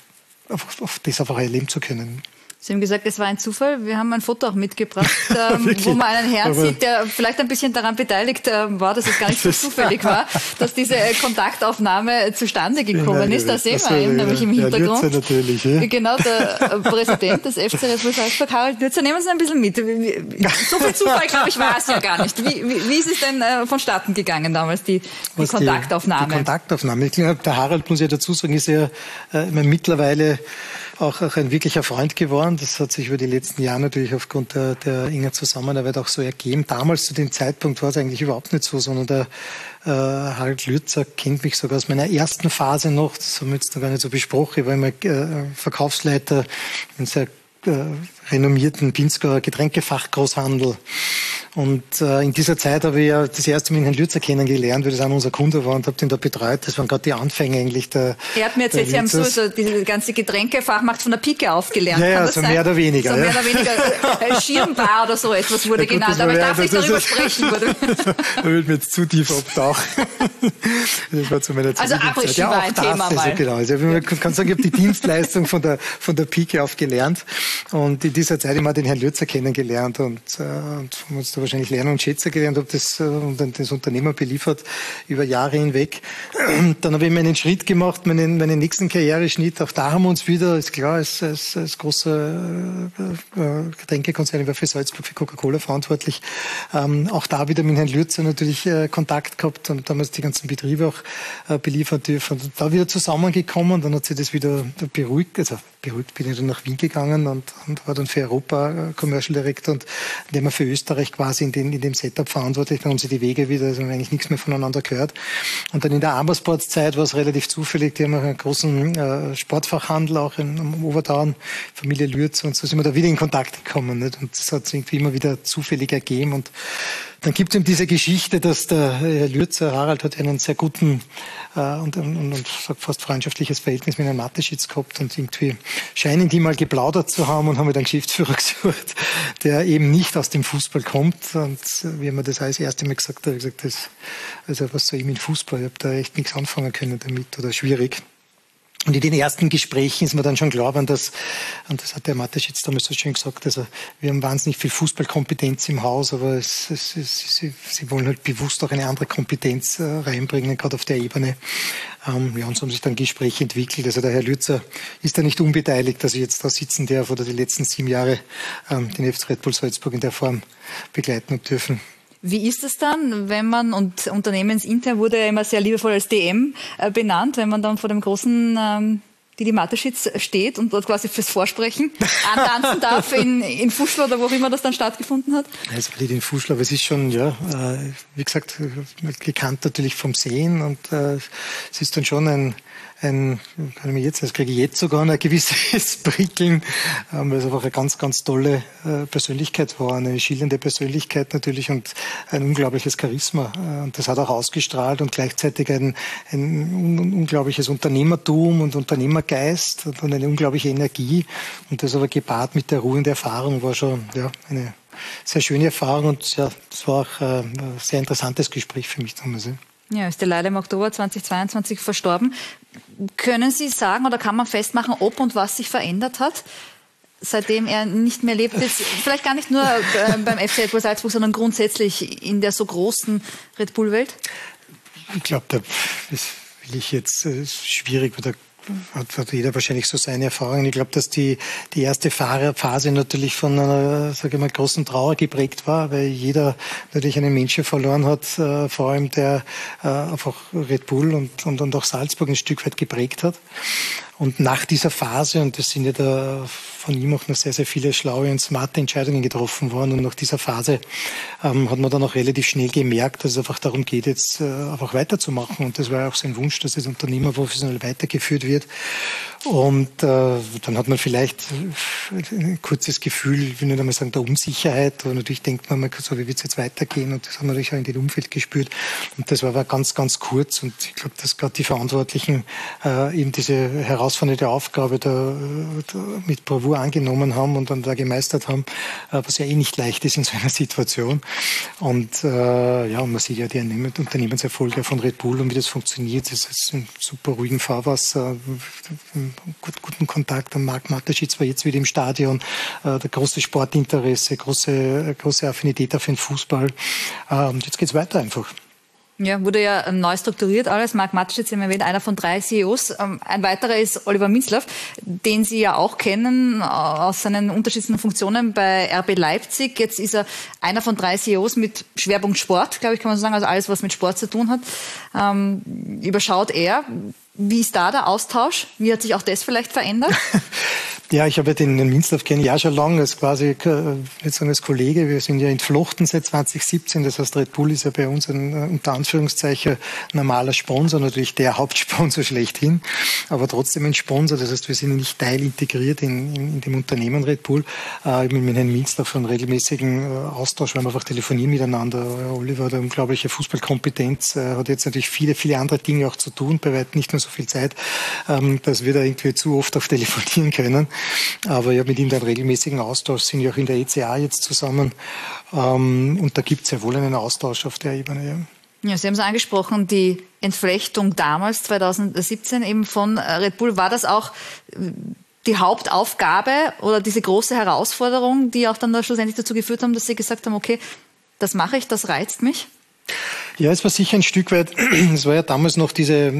auf das einfach erleben zu können. Sie haben gesagt, es war ein Zufall. Wir haben ein Foto auch mitgebracht, wo man einen Herrn sieht, der vielleicht ein bisschen daran beteiligt war, dass es gar nicht so zufällig war, dass diese Kontaktaufnahme zustande gekommen ist. Da sehen wir ihn nämlich im Hintergrund. Ja, natürlich, ja. Genau, der Präsident des FC Red Bull Salzburg, Harald Lürzer. Nehmen Sie ein bisschen mit. So viel Zufall, glaube ich, war es ja gar nicht. Wie ist es denn vonstatten gegangen damals, die Kontaktaufnahme? Die Kontaktaufnahme. Ich glaube, der Harald, muss ich dazu sagen, ist ja mittlerweile auch ein wirklicher Freund geworden. Das hat sich über die letzten Jahre natürlich aufgrund der engen Zusammenarbeit auch so ergeben. Damals zu dem Zeitpunkt war es eigentlich überhaupt nicht so, sondern der Harald Lürzer kennt mich sogar aus meiner ersten Phase noch. Das haben wir jetzt noch gar nicht so besprochen. Ich war immer Verkaufsleiter in sehr renommierten Pinzgauer Getränkefachgroßhandel. Und in dieser Zeit habe ich ja das erste Mal den Herrn Lürzer kennengelernt, weil das auch unser Kunde war und habe den da betreut. Das waren gerade die Anfänge eigentlich. Er hat mir erzählt, Sie haben so diese ganze Getränkefachmarkt von der Pike aufgelernt. Ja, so mehr oder weniger. So mehr oder weniger Schirmbar oder so etwas wurde genannt. Aber ich darf nicht darüber sprechen. Da würde mir jetzt zu tief abtauchen. Das war zu meiner Zeit. Also Abrisski war ein Thema mal. Genau. Also ich kann sagen, ich habe die Dienstleistung von der Pike auf gelernt. Und in dieser Zeit immer den Herrn Lürzer kennengelernt und haben uns da wahrscheinlich lernen und schätzen gelernt, habe das Unternehmen beliefert über Jahre hinweg. Dann habe ich meinen Schritt gemacht, meinen nächsten Karriereschnitt. Auch da haben wir uns wieder, ist klar, als großer Getränkekonzern, ich war für Salzburg, für Coca-Cola verantwortlich, auch da wieder mit Herrn Lürzer natürlich Kontakt gehabt und damals die ganzen Betriebe auch beliefert dürfen. Und da wieder zusammengekommen, dann hat sich das wieder beruhigt, bin ich dann nach Wien gegangen und war dann für Europa Commercial Director und indem wir für Österreich quasi in dem Setup verantwortlich, dann haben sie die Wege wieder, also eigentlich nichts mehr voneinander gehört. Und dann in der Amosports-Zeit war es relativ zufällig, die haben einen großen Sportfachhandel auch am Oberdauern, Familie Lürzer, und so sind wir da wieder in Kontakt gekommen. Nicht? Und das hat sich irgendwie immer wieder zufällig ergeben. Und dann gibt es eben diese Geschichte, dass der Herr Lürzer, Harald, hat einen sehr guten und fast freundschaftliches Verhältnis mit Herrn Mateschitz gehabt und irgendwie scheinen die mal geplaudert zu haben und haben wir dann Geschäftsführer gesucht, der eben nicht aus dem Fußball kommt. Und wie haben wir das alles das erste Mal gesagt, habe ich gesagt, was soll ich mit Fußball? Ich habe da echt nichts anfangen können damit oder schwierig. Und in den ersten Gesprächen ist mir dann schon klar geworden, dass, und das hat der Mateschitz damals so schön gesagt, also wir haben wahnsinnig viel Fußballkompetenz im Haus, aber sie wollen halt bewusst auch eine andere Kompetenz reinbringen, gerade auf der Ebene. Ja, und so haben sich dann Gespräche entwickelt. Also der Herr Lürzer ist da nicht unbeteiligt, dass ich jetzt da sitzen darf oder die letzten 7 Jahre den FC Red Bull Salzburg in der Form begleiten habe dürfen. Wie ist es dann, wenn man, und unternehmensintern wurde ja immer sehr liebevoll als DM benannt, wenn man dann vor dem großen Didi Mateschitz steht und dort quasi fürs Vorsprechen antanzen darf in Fuschl oder wo auch immer das dann stattgefunden hat? Es war nicht in Fuschl, aber es ist schon, ja, wie gesagt, gekannt natürlich vom Sehen und es ist dann schon das kriege ich jetzt sogar ein gewisses Prickeln, weil es einfach eine ganz, ganz tolle Persönlichkeit war, eine schillernde Persönlichkeit natürlich und ein unglaubliches Charisma. Und das hat auch ausgestrahlt und gleichzeitig ein unglaubliches Unternehmertum und Unternehmergeist und eine unglaubliche Energie. Und das aber gepaart mit der Ruhe und der Erfahrung war schon, ja, eine sehr schöne Erfahrung und ja, das war auch ein sehr interessantes Gespräch für mich damals. Ja, ist der leider im Oktober 2022 verstorben. Können Sie sagen oder kann man festmachen, ob und was sich verändert hat, seitdem er nicht mehr lebt? Jetzt vielleicht gar nicht nur beim FC Red Bull Salzburg, sondern grundsätzlich in der so großen Red Bull-Welt? Ich glaube, das will ich jetzt schwierig, weil hat jeder wahrscheinlich so seine Erfahrungen. Ich glaube, dass die erste Fahrerphase natürlich von einer, sage ich mal, großen Trauer geprägt war, weil jeder natürlich einen Menschen verloren hat, vor allem der einfach Red Bull und auch Salzburg ein Stück weit geprägt hat. Und nach dieser Phase, und das sind ja da von ihm auch noch sehr, sehr viele schlaue und smarte Entscheidungen getroffen worden, und nach dieser Phase hat man dann auch relativ schnell gemerkt, dass es einfach darum geht, jetzt einfach weiterzumachen. Und das war ja auch sein Wunsch, dass das Unternehmen professionell weitergeführt wird. Und dann hat man vielleicht ein kurzes Gefühl, ich will nicht einmal sagen, der Unsicherheit, aber natürlich denkt man, so wie wird es jetzt weitergehen, und das hat man natürlich auch in dem Umfeld gespürt. Und das war aber ganz, ganz kurz, und ich glaube, dass gerade die Verantwortlichen eben diese herausfordernde Aufgabe da mit Bravour angenommen haben und dann da gemeistert haben, was ja eh nicht leicht ist in so einer Situation. Und und man sieht ja die Unternehmenserfolge von Red Bull und wie das funktioniert. Das ist ein super ruhigen Fahrwasser, guten Kontakt. Marc Mateschitz war jetzt wieder im Stadion, der große Sportinteresse, große Affinität auf den Fußball. Und jetzt geht's weiter einfach. Ja, wurde ja neu strukturiert alles. Marc Mateschitz, haben wir erwähnt, einer von 3 CEOs. Ein weiterer ist Oliver Minzlaff, den Sie ja auch kennen aus seinen unterschiedlichen Funktionen bei RB Leipzig. Jetzt ist er einer von 3 CEOs mit Schwerpunkt Sport, glaube ich, kann man so sagen, also alles, was mit Sport zu tun hat. Überschaut er. Wie ist da der Austausch? Wie hat sich auch das vielleicht verändert? Ja, ich habe den Minzlaff kenne ich auch schon lange, als quasi, jetzt sagen als Kollege. Wir sind ja entflochten seit 2017. Das heißt, Red Bull ist ja bei uns ein, unter Anführungszeichen, normaler Sponsor, natürlich der Hauptsponsor schlechthin, aber trotzdem ein Sponsor. Das heißt, wir sind nicht teilintegriert in dem Unternehmen Red Bull. Ich bin mit Herrn Minzlaff einen regelmäßigen Austausch, weil wir einfach telefonieren miteinander. Oliver hat eine unglaubliche Fußballkompetenz, hat jetzt natürlich viele, viele andere Dinge auch zu tun, bei weitem nicht mehr so viel Zeit, dass wir da irgendwie zu oft auf telefonieren können. Aber ja, mit ihm dann regelmäßigen Austausch, sind ja auch in der ECA jetzt zusammen. Und da gibt es ja wohl einen Austausch auf der Ebene. Ja. Ja, Sie haben es angesprochen, die Entflechtung damals, 2017 eben von Red Bull. War das auch die Hauptaufgabe oder diese große Herausforderung, die auch dann da schlussendlich dazu geführt haben, dass Sie gesagt haben, okay, das mache ich, das reizt mich? Ja, es war sicher ein Stück weit, es war ja damals noch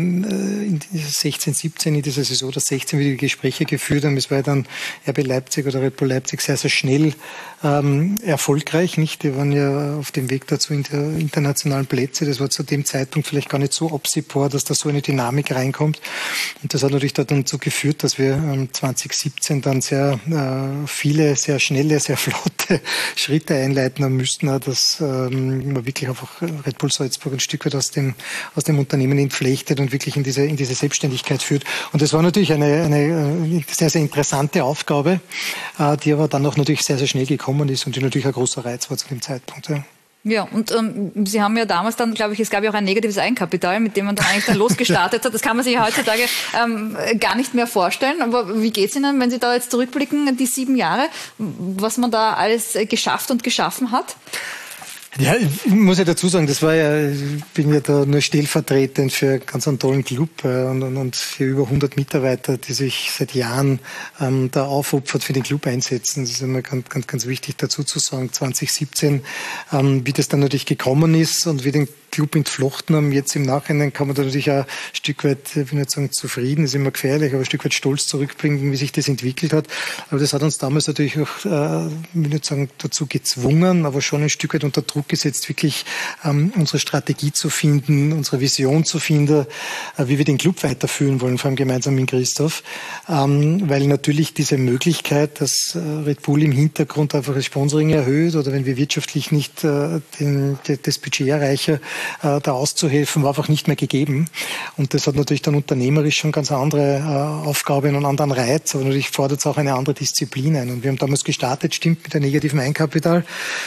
in 16, 17, in dieser Saison, das 16, wie die Gespräche geführt haben. Es war ja dann RB Leipzig oder Red Bull Leipzig sehr, sehr schnell erfolgreich, nicht? Die waren ja auf dem Weg dazu in die internationalen Plätze. Das war zu dem Zeitpunkt vielleicht gar nicht so absehbar, dass da so eine Dynamik reinkommt. Und das hat natürlich dazu geführt, dass wir 2017 dann sehr viele, sehr schnelle, sehr flotte Schritte einleiten haben müssten, dass man wirklich einfach Red Bull Salzburg ein Stück weit aus dem Unternehmen entflechtet und wirklich in diese Selbstständigkeit führt. Und das war natürlich eine sehr, sehr interessante Aufgabe, die aber dann auch natürlich sehr, sehr schnell gekommen ist und die natürlich ein großer Reiz war zu dem Zeitpunkt. Ja. Ja, und Sie haben ja damals dann, glaube ich, es gab ja auch ein negatives Eigenkapital, mit dem man dann eigentlich dann losgestartet hat. Das kann man sich heutzutage gar nicht mehr vorstellen. Aber wie geht's Ihnen, wenn Sie da jetzt zurückblicken, die 7 Jahre, was man da alles geschafft und geschaffen hat? Ja, ich muss ja dazu sagen, ich bin ja da nur stellvertretend für ganz einen tollen Club und für über 100 Mitarbeiter, die sich seit Jahren da aufopfert für den Club einsetzen. Das ist immer ganz wichtig dazu zu sagen. 2017, wie das dann natürlich gekommen ist und wie den Club entflochten haben. Jetzt im Nachhinein kann man da natürlich auch ein Stück weit, ich will nicht sagen zufrieden, ist immer gefährlich, aber ein Stück weit stolz zurückbringen, wie sich das entwickelt hat. Aber das hat uns damals natürlich auch, ich will nicht sagen dazu gezwungen, aber schon ein Stück weit unter Druck gesetzt, wirklich unsere Strategie zu finden, unsere Vision zu finden, wie wir den Club weiterführen wollen, vor allem gemeinsam mit Christoph. Weil natürlich diese Möglichkeit, dass Red Bull im Hintergrund einfach das Sponsoring erhöht oder wenn wir wirtschaftlich nicht das Budget erreichen, da auszuhelfen, war einfach nicht mehr gegeben. Und das hat natürlich dann unternehmerisch schon ganz andere Aufgabe und einen anderen Reiz, aber natürlich fordert es auch eine andere Disziplin ein. Und wir haben damals gestartet, stimmt, mit einem negativen Eigenkapital.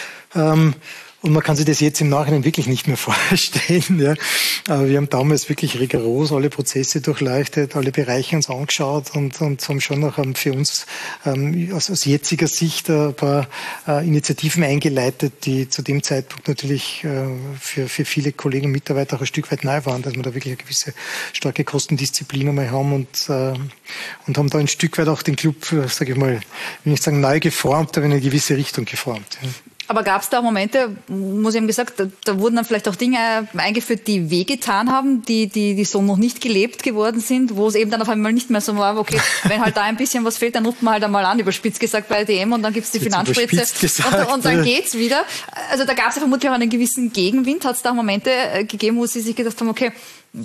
Und man kann sich das jetzt im Nachhinein wirklich nicht mehr vorstellen. Ja. Aber wir haben damals wirklich rigoros alle Prozesse durchleuchtet, alle Bereiche uns angeschaut und haben schon noch für uns aus jetziger Sicht ein paar Initiativen eingeleitet, die zu dem Zeitpunkt natürlich für viele Kollegen und Mitarbeiter auch ein Stück weit neu waren, dass wir da wirklich eine gewisse starke Kostendisziplin einmal haben und haben da ein Stück weit auch den Club, sage ich mal, will nicht sagen neu geformt, aber in eine gewisse Richtung geformt. Ja. Aber gab es da Momente, muss ich eben gesagt, da wurden dann vielleicht auch Dinge eingeführt, die wehgetan haben, die so noch nicht gelebt geworden sind, wo es eben dann auf einmal nicht mehr so war, okay, wenn halt da ein bisschen was fehlt, dann ruft man halt einmal an, überspitzt gesagt bei DM und dann gibt's die Finanzspritze und dann geht's wieder. Also da gab es ja vermutlich auch einen gewissen Gegenwind. Hat es da Momente gegeben, wo Sie sich gedacht haben, okay,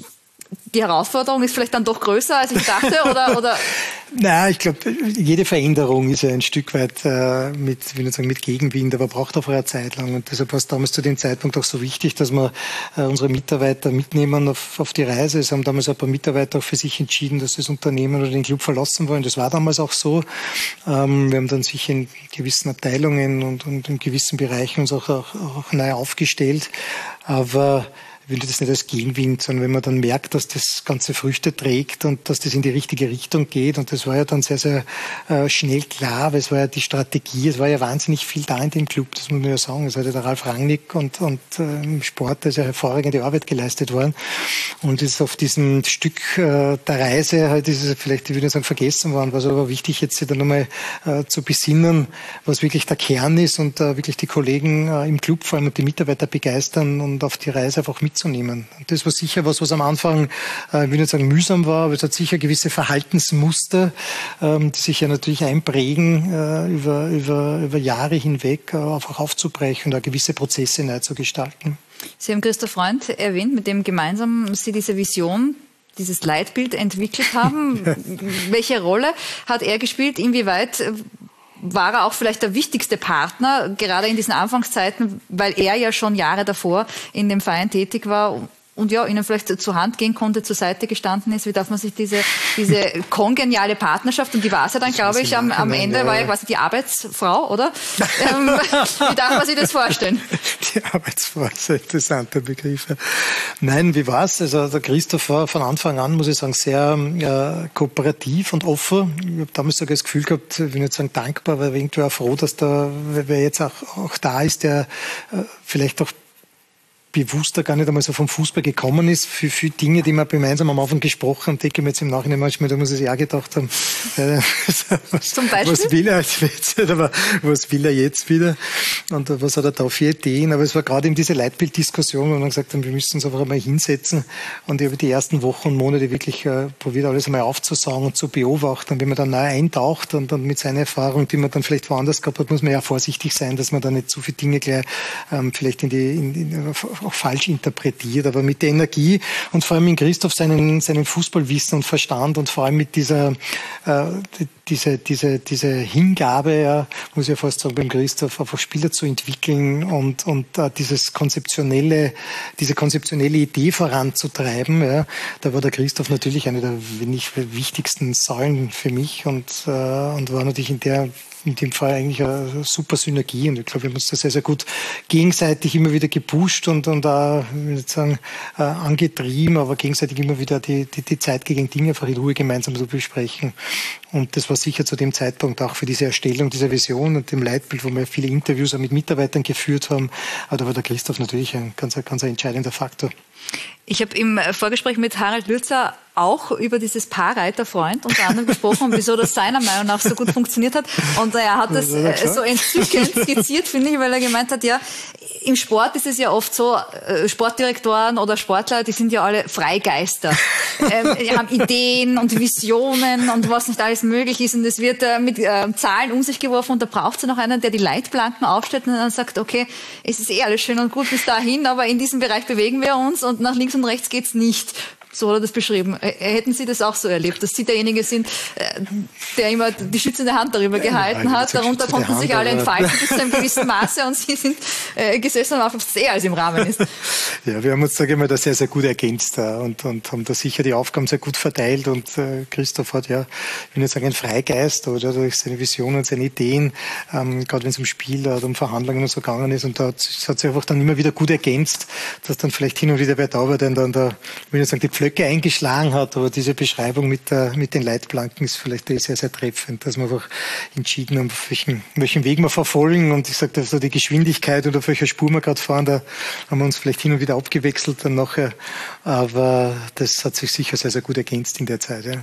die Herausforderung ist vielleicht dann doch größer, als ich dachte, oder? Nein, ich glaube, jede Veränderung ist ja ein Stück weit mit Gegenwind, aber braucht auch eine Zeit lang. Und deshalb war es damals zu dem Zeitpunkt auch so wichtig, dass wir unsere Mitarbeiter mitnehmen auf die Reise. Es haben damals ein paar Mitarbeiter auch für sich entschieden, dass das Unternehmen oder den Club verlassen wollen. Das war damals auch so. Wir haben dann sicher in gewissen Abteilungen und in gewissen Bereichen uns auch neu aufgestellt. Aber ich will das nicht als Gegenwind, sondern wenn man dann merkt, dass das Ganze Früchte trägt und dass das in die richtige Richtung geht. Und das war ja dann sehr, sehr schnell klar, weil es war ja die Strategie, es war ja wahnsinnig viel da in dem Club, das muss man ja sagen. Es hat ja der Ralf Rangnick und im Sport, da ist ja hervorragende Arbeit geleistet worden. Und es ist auf diesem Stück der Reise halt ist es vielleicht, ich würde nicht sagen, vergessen worden, was aber wichtig jetzt sich dann nochmal zu besinnen, was wirklich der Kern ist und wirklich die Kollegen im Club vor allem und die Mitarbeiter begeistern und auf die Reise einfach mitzunehmen. Und das war sicher was am Anfang, ich will nicht sagen mühsam war, aber es hat sicher gewisse Verhaltensmuster, die sich ja natürlich einprägen, über Jahre hinweg einfach aufzubrechen und auch gewisse Prozesse neu zu gestalten. Sie haben Christoph Freund erwähnt, mit dem gemeinsam Sie diese Vision, dieses Leitbild entwickelt haben. Ja. Welche Rolle hat er gespielt? Inwieweit war er auch vielleicht der wichtigste Partner, gerade in diesen Anfangszeiten, weil er ja schon Jahre davor in dem Verein tätig war und ja, ihnen vielleicht zur Hand gehen konnte, zur Seite gestanden ist? Wie darf man sich diese kongeniale Partnerschaft, und die war es ja dann, glaube ich, am Ende, war ja quasi die Arbeitsfrau, oder? Wie darf man sich das vorstellen? Die Arbeitsfrau ist ein interessanter Begriff. Nein, wie war es? Also der Christoph war von Anfang an, muss ich sagen, sehr kooperativ und offen. Ich habe damals sogar das Gefühl gehabt, ich will nicht sagen dankbar, aber irgendwie auch froh, dass wer jetzt auch da ist, der vielleicht auch bewusster gar nicht einmal so vom Fußball gekommen ist, für Dinge, die wir gemeinsam am Anfang gesprochen haben, denke ich mir jetzt im Nachhinein manchmal, da muss ich ja gedacht haben, Zum Beispiel? Was will er jetzt, aber was will er jetzt wieder und was hat er da für Ideen, aber es war gerade eben diese Leitbilddiskussion, wo wir gesagt haben, wir müssen uns einfach einmal hinsetzen und über die ersten Wochen und Monate wirklich probiert, alles einmal aufzusagen und zu beobachten, und wenn man dann neu eintaucht und dann mit seiner Erfahrung, die man dann vielleicht woanders gehabt hat, muss man ja vorsichtig sein, dass man da nicht zu viele Dinge gleich vielleicht auch falsch interpretiert, aber mit der Energie und vor allem in Christoph seinen Fußballwissen und Verstand und vor allem mit dieser Hingabe, ja, muss ich ja fast sagen, beim Christoph einfach Spieler zu entwickeln und diese konzeptionelle Idee voranzutreiben, ja, da war der Christoph natürlich eine der wichtigsten Säulen für mich und war natürlich in dem Fall eigentlich eine super Synergie, und ich glaube, wir haben uns da sehr, sehr gut gegenseitig immer wieder gepusht und auch, ich will nicht sagen, angetrieben, aber gegenseitig immer wieder die zeitgemäßen Dinge einfach in Ruhe gemeinsam zu besprechen. Und das war sicher zu dem Zeitpunkt auch für diese Erstellung dieser Vision und dem Leitbild, wo wir viele Interviews auch mit Mitarbeitern geführt haben. Aber da war der Christoph natürlich ein ganz entscheidender Faktor. Ich habe im Vorgespräch mit Harald Lürzer auch über dieses Paar Reiter-Freund unter anderem gesprochen und wieso das seiner Meinung nach so gut funktioniert hat. Und er hat das so entzückend skizziert, finde ich, weil er gemeint hat, ja, im Sport ist es ja oft so, Sportdirektoren oder Sportler, die sind ja alle Freigeister. Die haben Ideen und Visionen und was nicht alles möglich ist. Und es wird mit Zahlen um sich geworfen, und da braucht es noch einen, der die Leitplanken aufstellt und dann sagt, okay, es ist alles schön und gut bis dahin, aber in diesem Bereich bewegen wir uns und nach links und rechts geht's nicht. So hat er das beschrieben. Hätten Sie das auch so erlebt, dass Sie derjenige sind, der immer die schützende Hand darüber gehalten hat? Darunter konnten sich alle entfalten bis zu einem gewissen Maße, und Sie sind gesessen und auf eher als im Rahmen ist. Ja, wir haben uns, sage ich mal, da sehr, sehr gut ergänzt und haben da sicher die Aufgaben sehr gut verteilt, und Christoph hat ja, ich will nicht sagen, einen Freigeist, aber durch seine Visionen, seine Ideen, gerade wenn es um Spiel oder um Verhandlungen und so gegangen ist, und da hat sich einfach dann immer wieder gut ergänzt, dass dann vielleicht hin und wieder wer da war, der dann da, ich will nicht sagen, die Pflöcke eingeschlagen hat, aber diese Beschreibung mit den Leitplanken ist vielleicht sehr, sehr treffend, dass wir einfach entschieden haben, auf welchen Weg wir verfolgen, und ich sage, also die Geschwindigkeit oder auf welcher Spur wir gerade fahren, da haben wir uns vielleicht hin und wieder abgewechselt dann nachher, aber das hat sich sicher sehr, sehr gut ergänzt in der Zeit, ja.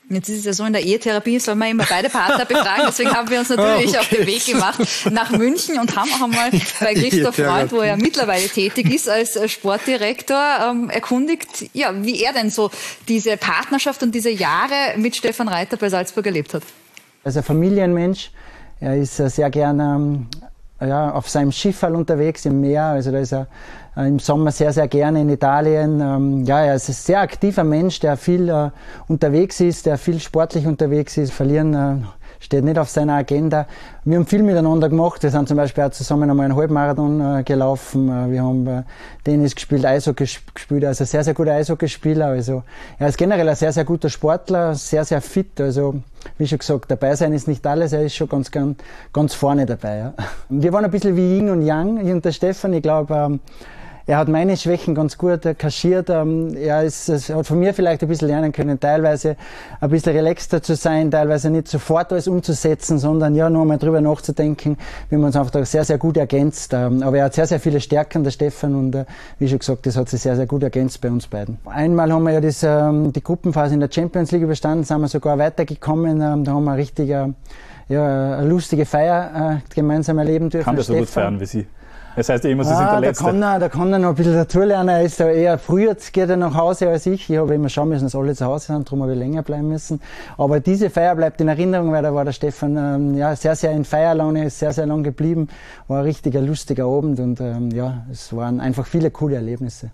Jetzt ist es ja so, in der Ehetherapie soll man immer beide Partner befragen, deswegen haben wir uns natürlich auf den Weg gemacht nach München und haben auch einmal bei Christoph Freund, wo er mittlerweile tätig ist als Sportdirektor, erkundigt, ja, wie er denn so diese Partnerschaft und diese Jahre mit Stefan Reiter bei Salzburg erlebt hat. Er ist ein Familienmensch, er ist sehr gerne auf seinem Schiff unterwegs im Meer, also da ist er im Sommer sehr, sehr gerne in Italien. Er ist ein sehr aktiver Mensch, der viel unterwegs ist, der viel sportlich unterwegs ist. Verlieren steht nicht auf seiner Agenda. Wir haben viel miteinander gemacht. Wir sind zum Beispiel auch zusammen einmal einen Halbmarathon gelaufen. Wir haben Tennis gespielt, Eishockey gespielt. Also sehr, sehr guter Eishockeyspieler. Also er ist generell ein sehr, sehr guter Sportler, sehr, sehr fit. Also wie schon gesagt, dabei sein ist nicht alles. Er ist schon ganz vorne dabei. Ja. Wir waren ein bisschen wie Yin und Yang, ich und der Stefan. Ich glaube, er hat meine Schwächen ganz gut kaschiert. Er hat von mir vielleicht ein bisschen lernen können, teilweise ein bisschen relaxter zu sein, teilweise nicht sofort alles umzusetzen, sondern ja, noch einmal drüber nachzudenken, wie man uns einfach sehr, sehr gut ergänzt. Aber er hat sehr, sehr viele Stärken, der Stefan, und wie schon gesagt, das hat sich sehr, sehr gut ergänzt bei uns beiden. Einmal haben wir ja die Gruppenphase in der Champions League überstanden, sind wir sogar weitergekommen. Da haben wir richtig eine lustige Feier gemeinsam erleben dürfen. Kann der so gut feiern wie Sie? Das heißt immer, Sie sind der Letzte. Da kann er noch ein bisschen dazulernen. Er ist ja eher früher, geht er nach Hause als ich. Ich habe immer schauen müssen, dass alle zu Hause sind, darum habe ich länger bleiben müssen. Aber diese Feier bleibt in Erinnerung, weil da war der Stefan sehr, sehr in Feierlaune, ist sehr, sehr lang geblieben. War ein richtiger, lustiger Abend und es waren einfach viele coole Erlebnisse.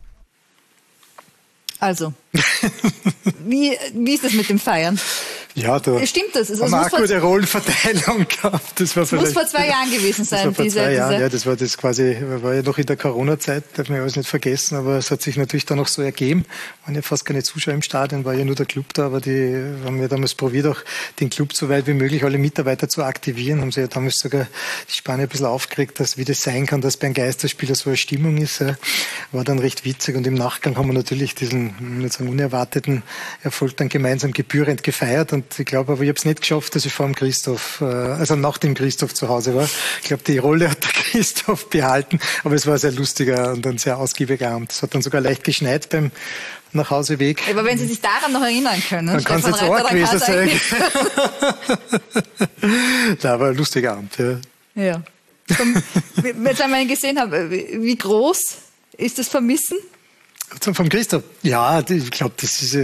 Also, wie ist das mit dem Feiern? Ja, da stimmt das? haben wir auch gute Rollenverteilung gehabt. Das muss vor 2 Jahren gewesen sein. Das war vor 2 Jahren, ja, das war ja noch in der Corona-Zeit, darf man ja alles nicht vergessen, aber es hat sich natürlich dann noch so ergeben. Waren ja fast keine Zuschauer im Stadion, war ja nur der Club da, aber die haben ja damals probiert, auch den Club so weit wie möglich alle Mitarbeiter zu aktivieren, haben sie ja damals sogar die Spanier ein bisschen aufgeregt, wie das sein kann, dass bei einem Geisterspieler so eine Stimmung ist. War dann recht witzig und im Nachgang haben wir natürlich diesen, nicht sagen, unerwarteten Erfolg dann gemeinsam gebührend gefeiert. Und ich glaube, aber ich habe es nicht geschafft, dass ich vor dem Christoph, also nach dem Christoph zu Hause war. Ich glaube, die Rolle hat der Christoph behalten, aber es war ein sehr lustiger und ein sehr ausgiebiger Abend. Es hat dann sogar leicht geschneit beim Nachhauseweg. Aber wenn Sie sich daran noch erinnern können, dann kann es jetzt auch gewesen sein. Da war ein lustiger Abend, ja. Jetzt einmal gesehen habe, wie groß ist das Vermissen? Vom Christoph? Ja, ich glaube,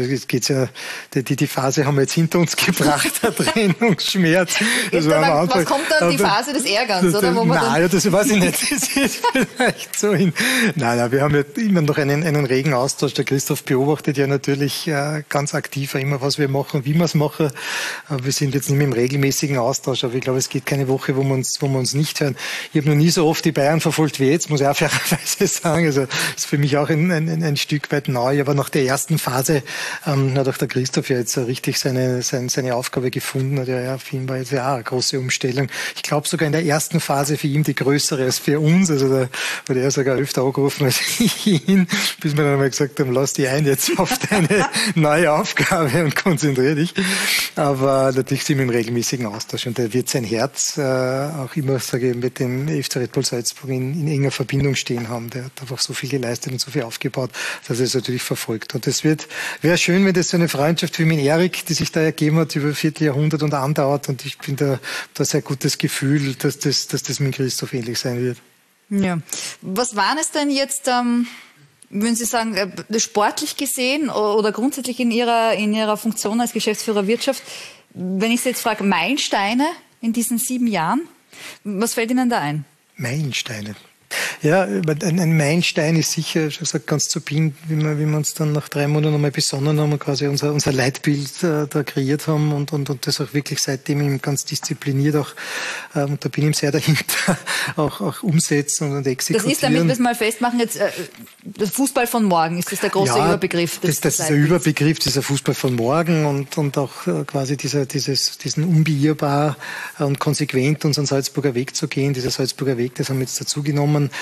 die Phase haben wir jetzt hinter uns gebracht, der Trennungsschmerz. Was kommt dann, die Phase des Ärgerns, oder? Das weiß ich nicht. Das ist vielleicht so Nein, wir haben ja immer noch einen regen Austausch. Der Christoph beobachtet ja natürlich ganz aktiv immer, was wir machen, wie wir es machen. Wir sind jetzt nicht mehr im regelmäßigen Austausch, aber ich glaube, es geht keine Woche, wo wir uns nicht hören. Ich habe noch nie so oft die Bayern verfolgt wie jetzt, muss ich auch fairerweise sagen. Also, das ist für mich auch ein Stück weit neu, aber nach der ersten Phase hat auch der Christoph ja jetzt richtig seine Aufgabe gefunden. Für ihn war jetzt ja auch eine große Umstellung. Ich glaube sogar in der ersten Phase für ihn die größere als für uns. Also da wurde er sogar öfter angerufen als ich ihn, bis wir dann einmal gesagt haben, lass dich ein jetzt auf deine neue Aufgabe und konzentrier dich. Aber natürlich sind wir im regelmäßigen Austausch und da wird sein Herz auch immer, sage ich, mit dem FC Red Bull Salzburg in enger Verbindung stehen haben. Der hat einfach so viel geleistet und so viel aufgebaut, dass er es natürlich verfolgt. Und es wäre schön, wenn das so eine Freundschaft wie mit Erik, die sich da ergeben hat, über ein Vierteljahrhundert und andauert. Und ich bin da sehr gutes Gefühl, dass das mit Christoph ähnlich sein wird. Ja. Was waren es denn jetzt, würden Sie sagen, sportlich gesehen oder grundsätzlich in Ihrer Funktion als Geschäftsführer Wirtschaft, wenn ich Sie jetzt frage, Meilensteine in diesen 7 Jahren, was fällt Ihnen da ein? Meilensteine? Ja, ein Meilenstein ist sicher, schon gesagt, ganz zu Beginn, wie wir uns dann nach 3 Monaten nochmal besonnen haben und quasi unser Leitbild da kreiert haben und das auch wirklich seitdem eben ganz diszipliniert auch, und da bin ich sehr dahinter, auch umsetzen und exekutieren. Das ist, damit wir es mal festmachen, jetzt das Fußball von morgen, ist das der große Überbegriff? Das ist der Überbegriff, dieser Fußball von morgen und auch quasi diesen unbeirrbar und konsequent unseren Salzburger Weg zu gehen. Dieser Salzburger Weg, das haben wir jetzt dazu genommen.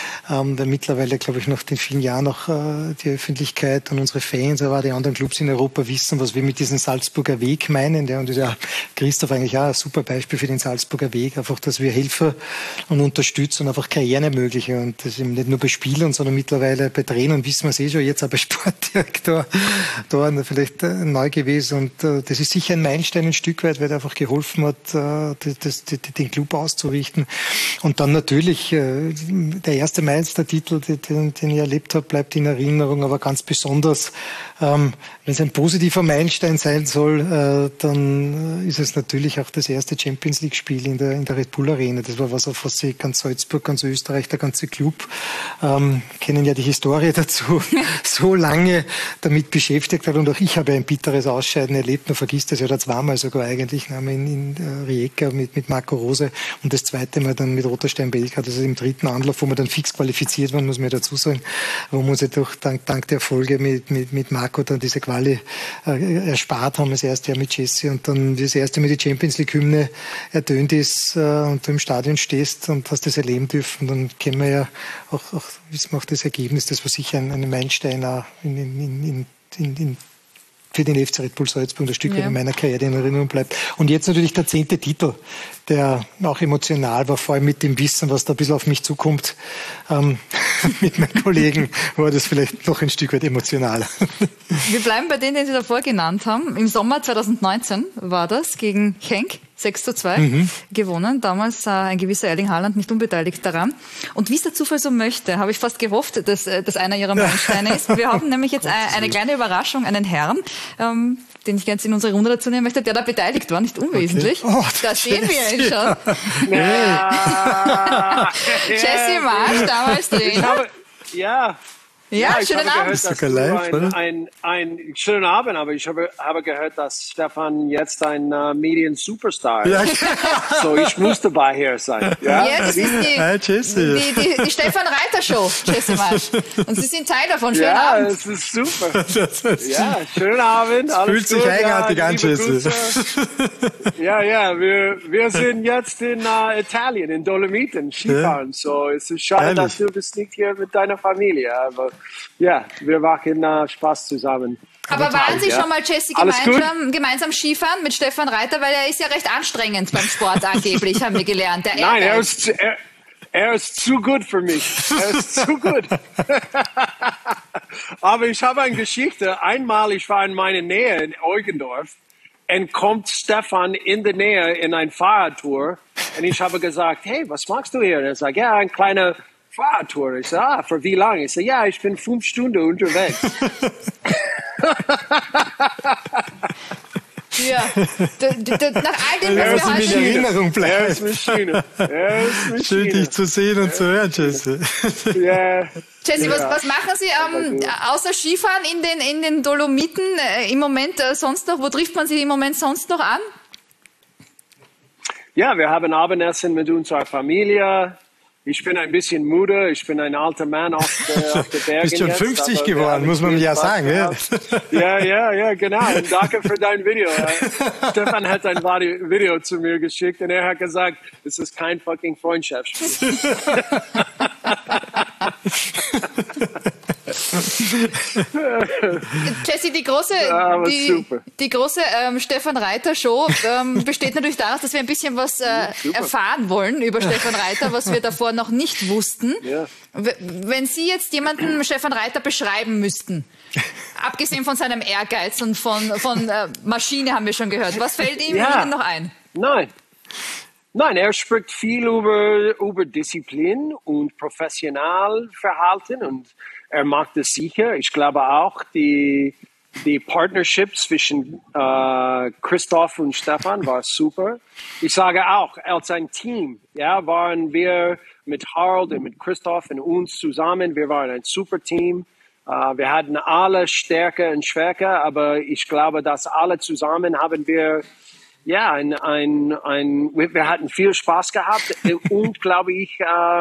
weil mittlerweile, glaube ich, nach den vielen Jahren auch die Öffentlichkeit und unsere Fans, aber auch die anderen Clubs in Europa wissen, was wir mit diesem Salzburger Weg meinen. Ja, und das ist ja Christoph eigentlich auch ein super Beispiel für den Salzburger Weg, einfach, dass wir helfen und unterstützen und einfach Karrieren ermöglichen. Und das eben nicht nur bei Spielern, sondern mittlerweile bei Trainern wissen wir es schon, jetzt auch bei Sportdirektor da vielleicht neu gewesen. Und das ist sicher ein Meilenstein ein Stück weit, weil er einfach geholfen hat, den Club auszurichten. Und dann natürlich der erste Meistertitel, den ich erlebt habe, bleibt in Erinnerung, aber ganz besonders, wenn es ein positiver Meilenstein sein soll, dann ist es natürlich auch das erste Champions-League-Spiel in der Red Bull Arena. Das war was, auf was sich ganz Salzburg, ganz Österreich, der ganze Club, kennen ja die Historie dazu, so lange damit beschäftigt hat. Und auch ich habe ein bitteres Ausscheiden erlebt. Man vergisst das ja da zweimal sogar eigentlich, in Rijeka mit Marco Rose und das zweite Mal dann mit Roter Stein Belgrad, also im dritten Anlauf, wo wir dann fix qualifiziert waren, muss man ja dazu sagen, wo wir uns ja doch dank der Erfolge mit Marco dann diese Quali erspart haben, das erste Jahr mit Jesse und dann das erste Mal die Champions League-Hymne ertönt ist und du im Stadion stehst und hast das erleben dürfen, dann kennen wir ja auch wissen wir auch das Ergebnis, das war sicher ein Meilenstein auch für den FC Red Bull Salzburg ein Stück weit in meiner Karriere in Erinnerung bleibt. Und jetzt natürlich der 10. Titel, der auch emotional war, vor allem mit dem Wissen, was da ein bisschen auf mich zukommt. Mit meinen Kollegen war das vielleicht noch ein Stück weit emotionaler. Wir bleiben bei denen, den Sie davor genannt haben. Im Sommer 2019 war das gegen Genk. 6:2 gewonnen. Damals ein gewisser Erling Haaland nicht unbeteiligt daran. Und wie es der Zufall so möchte, habe ich fast gehofft, dass das einer Ihrer Meilensteine ist. Wir haben nämlich jetzt eine kleine Überraschung, einen Herrn, den ich gerne in unsere Runde dazu nehmen möchte, der da beteiligt war, nicht unwesentlich. Okay. Da sehen wir ihn schon. Jesse Marsch, damals Trainer. Ja, schönen Abend. Ein schönen Abend, aber ich habe gehört, dass Stefan jetzt ein Medien-Superstar ist. So, ich muss dabei hier sein. Ja, das ist die Stefan Reiter Show, Jesse Marsch. Und Sie sind Teil davon. Schönen Abend. Ja, das ist super. Ja, schönen Abend. Alles fühlt sich eigenartig an, Jesse. Ja, wir sind jetzt in Italien, in Dolomiten, Skifahren. So, es ist schade, dass du bist nicht hier mit deiner Familie, aber ja, wir machen Spaß zusammen. Aber waren Sie schon mal, Jesse, gemeinsam Skifahren mit Stefan Reiter? Weil er ist ja recht anstrengend beim Sport angeblich, haben wir gelernt. Nein, er ist zu gut für mich. Er ist zu gut. Aber ich habe eine Geschichte. Einmal, ich war in meiner Nähe in Eugendorf und kommt Stefan in der Nähe in ein Fahrradtour. Und ich habe gesagt, hey, was machst du hier? Und er sagt, ja, ein kleiner Fahrradtour. Ich sage, für wie lange? Ich sage, ja, ich bin 5 Stunden unterwegs. Ja, nach all dem, was wir in Erinnerung bleibt. Er ist Maschine. Schön, dich zu sehen und zu hören, Jesse. Ja. Jesse, was machen Sie außer Skifahren in den Dolomiten im Moment sonst noch? Wo trifft man Sie im Moment sonst noch an? Ja, wir haben Abendessen mit unserer Familie. Ich bin ein bisschen müde, ich bin ein alter Mann auf der Berge. Bist schon 50 geworden, muss man ja sagen. Ja, genau. Und danke für dein Video. Stefan hat ein Video zu mir geschickt und er hat gesagt, es ist kein fucking Freundschaftsspiel. Jesse, die große Stefan Reiter Show besteht natürlich daraus, dass wir ein bisschen was erfahren wollen über Stefan Reiter, was wir davor noch nicht wussten. Ja. Wenn Sie jetzt jemanden Stefan Reiter beschreiben müssten, abgesehen von seinem Ehrgeiz und von Maschine haben wir schon gehört, was fällt Ihnen noch ein? Nein, er spricht viel über Disziplin und Professionalverhalten und er macht es sicher. Ich glaube auch, die Partnership zwischen Christoph und Stefan war super. Ich sage auch, als ein Team, waren wir mit Harald und mit Christoph und uns zusammen. Wir waren ein super Team. Wir hatten alle Stärke und Schwäche, aber ich glaube, dass alle zusammen haben wir wir hatten viel Spaß gehabt und, glaube ich,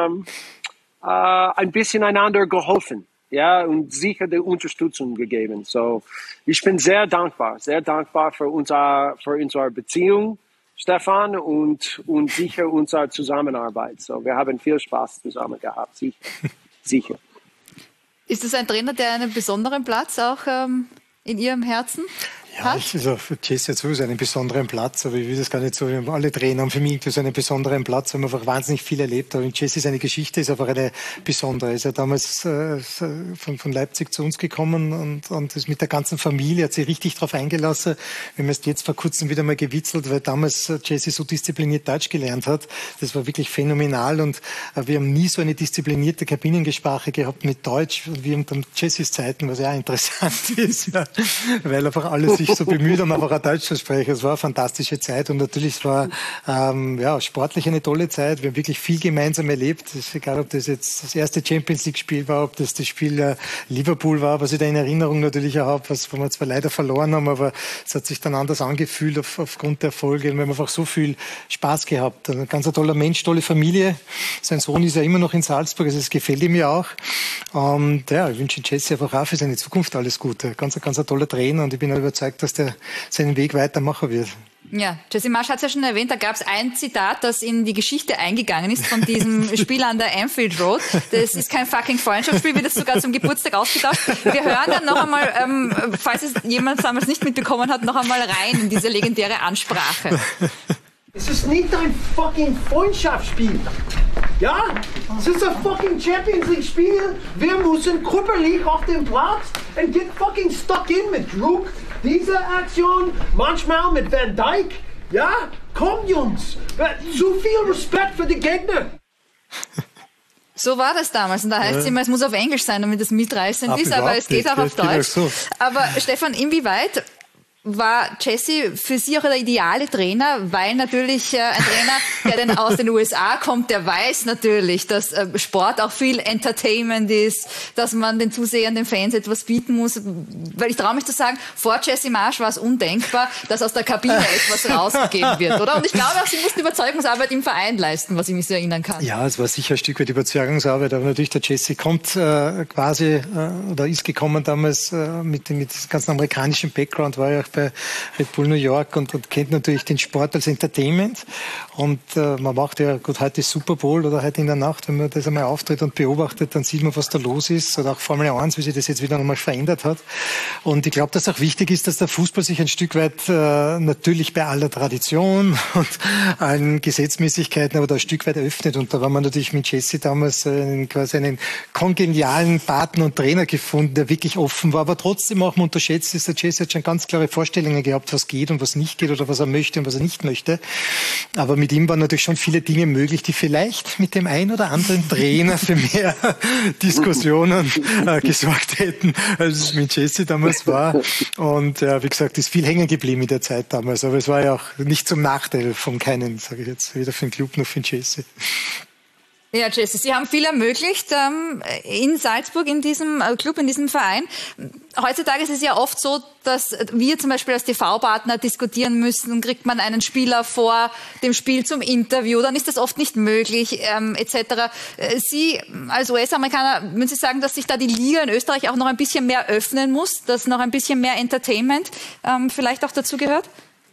ein bisschen einander geholfen, und sicher die Unterstützung gegeben. So, ich bin sehr dankbar für unsere Beziehung. Stefan, und sicher unsere Zusammenarbeit. So, wir haben viel Spaß zusammen gehabt, sicher. Ist das ein Trainer, der einen besonderen Platz auch in Ihrem Herzen Ja, hat? also für Jesse hat sowieso einen besonderen Platz, aber ich will das gar nicht so, alle Trainer haben für mich so einen besonderen Platz, weil man einfach wahnsinnig viel erlebt hat. Und Jesse, seine Geschichte ist einfach eine besondere. Er ist ja damals von Leipzig zu uns gekommen und ist mit der ganzen Familie, hat sich richtig drauf eingelassen. Wir haben jetzt vor kurzem wieder mal gewitzelt, weil damals Jesse so diszipliniert Deutsch gelernt hat. Das war wirklich phänomenal und wir haben nie so eine disziplinierte Kabinengesprache gehabt mit Deutsch wie unter Jesses Zeiten, was ja interessant ist, ja, weil einfach alles sich so bemüht haben, einfach auch Deutsch zu sprechen. Es war eine fantastische Zeit und natürlich es war sportlich eine tolle Zeit. Wir haben wirklich viel gemeinsam erlebt. Es ist egal, ob das jetzt das erste Champions-League-Spiel war, ob das Spiel Liverpool war, was ich da in Erinnerung natürlich auch habe, wo wir zwar leider verloren haben, aber es hat sich dann anders angefühlt aufgrund der Erfolge. Wir haben einfach so viel Spaß gehabt. Ein ganz toller Mensch, tolle Familie. Sein Sohn ist ja immer noch in Salzburg, also es gefällt ihm ja auch. Und ja, ich wünsche Jesse einfach auch für seine Zukunft alles Gute. Ganz ein toller Trainer und ich bin überzeugt, dass der seinen Weg weitermachen wird. Ja, Jesse Marsch hat es ja schon erwähnt, da gab es ein Zitat, das in die Geschichte eingegangen ist von diesem Spiel an der Anfield Road. Das ist kein fucking Freundschaftsspiel, wird das sogar zum Geburtstag ausgedacht. Wir hören dann noch einmal, falls es jemand damals nicht mitbekommen hat, noch einmal rein in diese legendäre Ansprache. Es ist nicht ein fucking Freundschaftsspiel. Ja? Es ist ein fucking Champions League Spiel. Wir müssen körperlich auf dem Platz und get fucking stuck in mit Druck. Diese Aktion, manchmal mit Van Dijk. Ja? Komm, Jungs. Zu viel Respekt für die Gegner. So war das damals. Und da heißt es immer, es muss auf Englisch sein, damit es mitreißend ist, aber es geht auch auf Deutsch. So. Aber Stefan, inwieweit war Jesse für Sie auch der ideale Trainer, weil natürlich ein Trainer, der denn aus den USA kommt, der weiß natürlich, dass Sport auch viel Entertainment ist, dass man den Zusehern, den Fans etwas bieten muss. Weil ich traue mich zu sagen, vor Jesse Marsch war es undenkbar, dass aus der Kabine etwas rausgegeben wird, oder? Und ich glaube auch, Sie mussten Überzeugungsarbeit im Verein leisten, was ich mich so erinnern kann. Ja, es war sicher ein Stück weit Überzeugungsarbeit, aber natürlich der Jesse kommt quasi, oder ist gekommen damals mit diesem ganzen amerikanischen Background, war ja auch bei Red Bull New York und kennt natürlich den Sport als Entertainment. Und man macht ja, gut, heute ist Super Bowl oder heute in der Nacht, wenn man das einmal auftritt und beobachtet, dann sieht man, was da los ist. Oder auch Formel 1, wie sich das jetzt wieder nochmal verändert hat. Und ich glaube, dass auch wichtig ist, dass der Fußball sich ein Stück weit natürlich bei aller Tradition und allen Gesetzmäßigkeiten, aber da ein Stück weit öffnet. Und da war man natürlich mit Jesse damals quasi einen kongenialen Partner und Trainer gefunden, der wirklich offen war, aber trotzdem auch man unterschätzt ist. Der Jesse hat schon ganz klare Vorstellungen gehabt, was geht und was nicht geht oder was er möchte und was er nicht möchte. Aber mit ihm waren natürlich schon viele Dinge möglich, die vielleicht mit dem ein oder anderen Trainer für mehr Diskussionen gesorgt hätten, als es mit Jesse damals war. Und wie gesagt, ist viel hängen geblieben in der Zeit damals. Aber es war ja auch nicht zum Nachteil von keinen, sage ich jetzt, weder für den Club noch für den Jesse. Ja, Jesse, Sie haben viel ermöglicht in Salzburg, in diesem Club, in diesem Verein. Heutzutage ist es ja oft so, dass wir zum Beispiel als TV-Partner diskutieren müssen, kriegt man einen Spieler vor dem Spiel zum Interview, dann ist das oft nicht möglich, etc. Sie als US-Amerikaner, würden Sie sagen, dass sich da die Liga in Österreich auch noch ein bisschen mehr öffnen muss, dass noch ein bisschen mehr Entertainment vielleicht auch dazu gehört?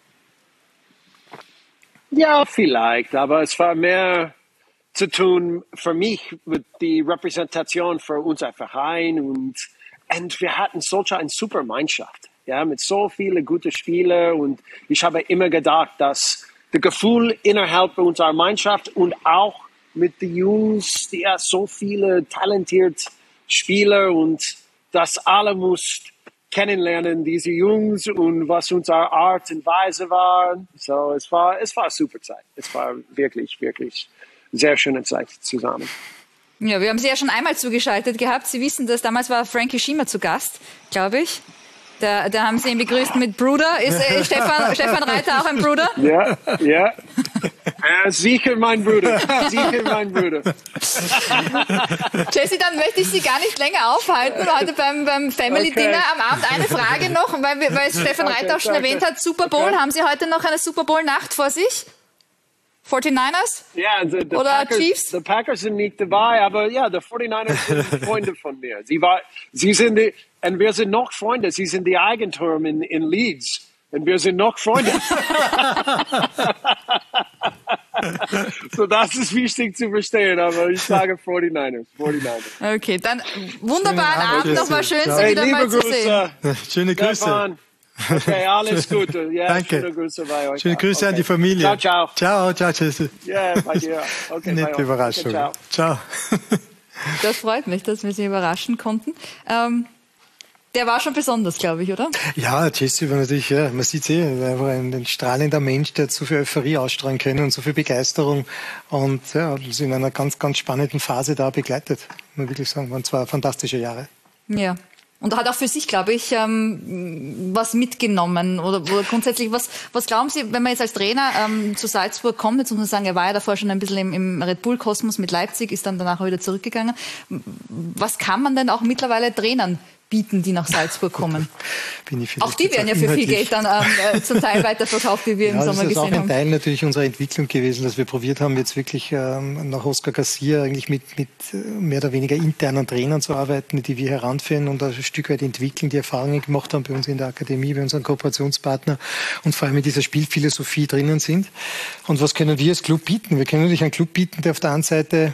Ja, vielleicht, aber es war mehr zu tun für mich mit die Repräsentation für unser Verein und wir hatten solch eine super Mannschaft, ja, mit so vielen guten Spielern und ich habe immer gedacht, dass das Gefühl innerhalb unserer Mannschaft und auch mit den Jungs, die ja so viele talentierte Spieler und das alle muss kennenlernen, diese Jungs und was unsere Art und Weise war. So, es war eine super Zeit. Es war wirklich, wirklich sehr schöne Zeit zusammen. Ja, wir haben Sie ja schon einmal zugeschaltet gehabt. Sie wissen, dass damals war Frankie Schiemer zu Gast, glaube ich. Da haben Sie ihn begrüßt mit Bruder. Ist Stefan Reiter auch ein Bruder? Ja. Sicher mein Bruder. Sicher mein Bruder. Jesse, dann möchte ich Sie gar nicht länger aufhalten. Heute beim Family Dinner am Abend eine Frage noch, weil Stefan Reiter auch schon erwähnt hat, Super Bowl. Haben Sie heute noch eine Super Bowl Nacht vor sich? 49ers? Ja, oder Packers, Chiefs? Die Packers sind nicht dabei, aber ja, die 49ers sind Freunde von mir. Und wir sind noch Freunde. Sie sind die Eigentum in Leeds. Und wir sind noch Freunde. So, das ist wichtig zu verstehen, aber ich sage 49ers. Okay, dann wunderbaren Abend nochmal, schön, Sie wieder mal zu sehen. Schöne Grüße. Okay, alles Gute. Ja, danke. Schöne Grüße bei euch. Schöne Grüße an die Familie. Ciao. Ciao, tschüss. Ja, bei dir. Okay, nette Überraschung. Okay, ciao. Das freut mich, dass wir Sie überraschen konnten. Der war schon besonders, glaube ich, oder? Ja, Jesse war natürlich, ja, man sieht einfach ein strahlender Mensch, der hat so viel Euphorie ausstrahlen können und so viel Begeisterung und ja, ist in einer ganz, ganz spannenden Phase da begleitet, muss man wirklich sagen. Waren 2 fantastische Jahre. Ja. Und er hat auch für sich, glaube ich, was mitgenommen oder grundsätzlich, was glauben Sie, wenn man jetzt als Trainer zu Salzburg kommt, jetzt muss man sagen, er war ja davor schon ein bisschen im Red Bull-Kosmos mit Leipzig, ist dann danach auch wieder zurückgegangen. Was kann man denn auch mittlerweile Trainern bieten, die nach Salzburg kommen? Auch die werden ja für viel Geld dann zum Teil weiterverkauft, wie wir im Sommer gesehen haben. Das ist auch ein Teil natürlich unserer Entwicklung gewesen, dass wir probiert haben, jetzt wirklich nach Oscar Garcia eigentlich mit mehr oder weniger internen Trainern zu arbeiten, die wir heranführen und ein Stück weit entwickeln, die Erfahrungen gemacht haben bei uns in der Akademie, bei unseren Kooperationspartnner und vor allem mit dieser Spielphilosophie drinnen sind. Und was können wir als Club bieten? Wir können natürlich einen Club bieten, der auf der einen Seite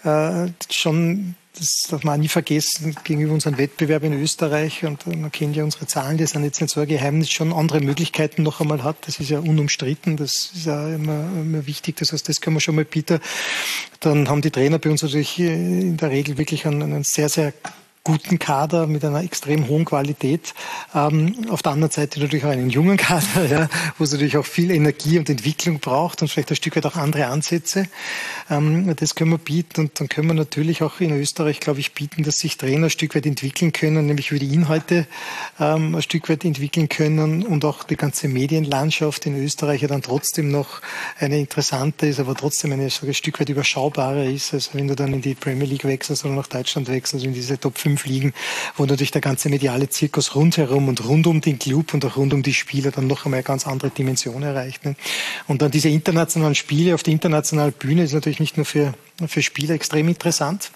schon, das darf man auch nie vergessen, gegenüber unseren Wettbewerb in Österreich, und man kennt ja unsere Zahlen, die sind jetzt nicht so ein Geheimnis, schon andere Möglichkeiten noch einmal hat. Das ist ja unumstritten, das ist ja immer wichtig. Das heißt, das können wir schon mal bieten. Dann haben die Trainer bei uns natürlich in der Regel wirklich einen sehr, sehr guten Kader mit einer extrem hohen Qualität. Auf der anderen Seite natürlich auch einen jungen Kader, ja, wo es natürlich auch viel Energie und Entwicklung braucht und vielleicht ein Stück weit auch andere Ansätze. Das können wir bieten, und dann können wir natürlich auch in Österreich, glaube ich, bieten, dass sich Trainer ein Stück weit entwickeln können, nämlich wie die Inhalte ein Stück weit entwickeln können, und auch die ganze Medienlandschaft in Österreich ja dann trotzdem noch eine interessante ist, aber trotzdem eine ein Stück weit überschaubarer ist. Also wenn du dann in die Premier League wechselst oder nach Deutschland wechselst, in diese Top 5 Ligen, wo natürlich der ganze mediale Zirkus rundherum und rund um den Club und auch rund um die Spieler dann noch einmal eine ganz andere Dimension erreicht. Ne? Und dann diese internationalen Spiele auf der internationalen Bühne ist natürlich nicht nur für Spieler extrem interessant,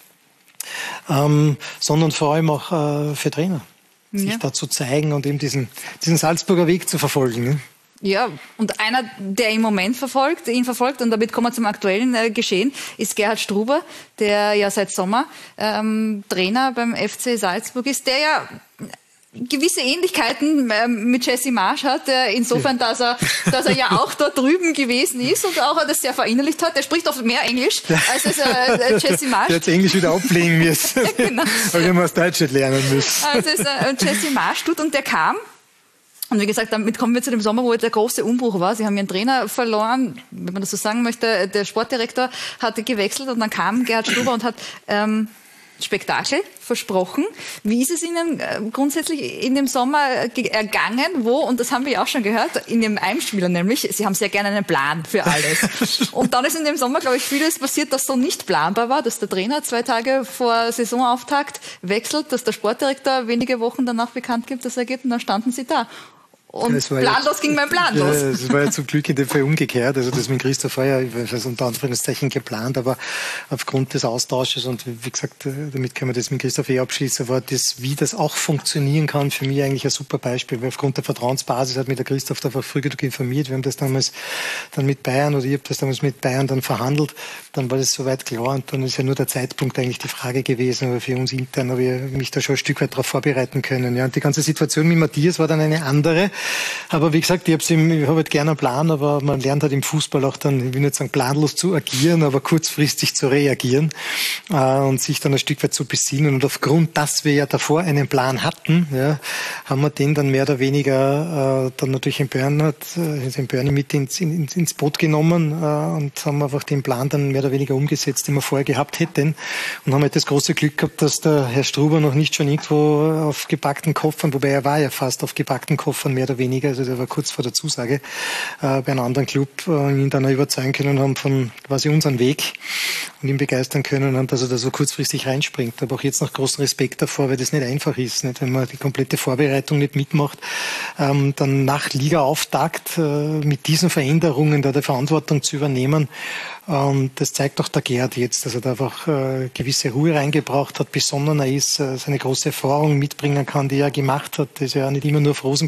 sondern vor allem auch für Trainer, sich da zu zeigen und eben diesen Salzburger Weg zu verfolgen. Ne? Ja, und einer, der ihn verfolgt, und damit kommen wir zum aktuellen Geschehen, ist Gerhard Struber, der ja seit Sommer Trainer beim FC Salzburg ist, der ja gewisse Ähnlichkeiten mit Jesse Marsch hat, insofern, dass er ja auch dort drüben gewesen ist und auch das sehr verinnerlicht hat. Er spricht oft mehr Englisch als Jesse Marsch. Der hat Englisch wieder ablegen müssen. Ja, genau. Weil wir aus Deutsch lernen müssen. Als es Jesse Marsch tut, und der kam. Und wie gesagt, damit kommen wir zu dem Sommer, wo der große Umbruch war. Sie haben ihren Trainer verloren, wenn man das so sagen möchte. Der Sportdirektor hatte gewechselt, und dann kam Gerhard Struber und hat Spektakel versprochen. Wie ist es Ihnen grundsätzlich in dem Sommer ergangen? Und das haben wir ja auch schon gehört, in dem Einspieler nämlich, Sie haben sehr gerne einen Plan für alles. Und dann ist in dem Sommer, glaube ich, vieles passiert, das so nicht planbar war, dass der Trainer 2 Tage vor Saisonauftakt wechselt, dass der Sportdirektor wenige Wochen danach bekannt gibt, dass er geht, und dann standen Sie da. Und planlos ging mein Plan los. Ja, das war ja zum Glück in dem Fall umgekehrt. Also das mit Christoph war ja unter Anführungszeichen geplant, aber aufgrund des Austausches, und wie gesagt, damit können wir das mit Christoph abschließen, aber wie das auch funktionieren kann, für mich eigentlich ein super Beispiel, weil aufgrund der Vertrauensbasis hat mich der Christoph einfach früh genug informiert. Wir haben das damals dann mit Bayern, oder ich habe das damals mit Bayern dann verhandelt, dann war das soweit klar, und dann ist ja nur der Zeitpunkt eigentlich die Frage gewesen, aber für uns intern habe ich mich da schon ein Stück weit darauf vorbereiten können. Ja, und die ganze Situation mit Matthias war dann eine andere. Aber wie gesagt, ich habe halt gerne einen Plan, aber man lernt halt im Fußball auch dann, ich will nicht sagen planlos zu agieren, aber kurzfristig zu reagieren und sich dann ein Stück weit zu besinnen. Und aufgrund, dass wir ja davor einen Plan hatten, ja, haben wir den dann mehr oder weniger dann natürlich in Bernie mit ins Boot genommen und haben einfach den Plan dann mehr oder weniger umgesetzt, den wir vorher gehabt hätten, und haben halt das große Glück gehabt, dass der Herr Struber noch nicht schon irgendwo auf gepackten Koffern, wobei er war ja fast auf gepackten Koffern mehr oder weniger, also der war kurz vor der Zusage bei einem anderen Club, ihn dann überzeugen können haben von quasi unseren Weg und ihn begeistern können haben, dass er da so kurzfristig reinspringt. Aber auch jetzt noch großen Respekt davor, weil das nicht einfach ist, nicht? Wenn man die komplette Vorbereitung nicht mitmacht, dann nach Ligaauftakt mit diesen Veränderungen da die Verantwortung zu übernehmen. Und das zeigt auch der Gerhard jetzt, dass er da einfach gewisse Ruhe reingebracht hat, besonnener ist, seine große Erfahrung mitbringen kann, die er gemacht hat. Das ist ja nicht immer nur auf Rosen gebettet gewesen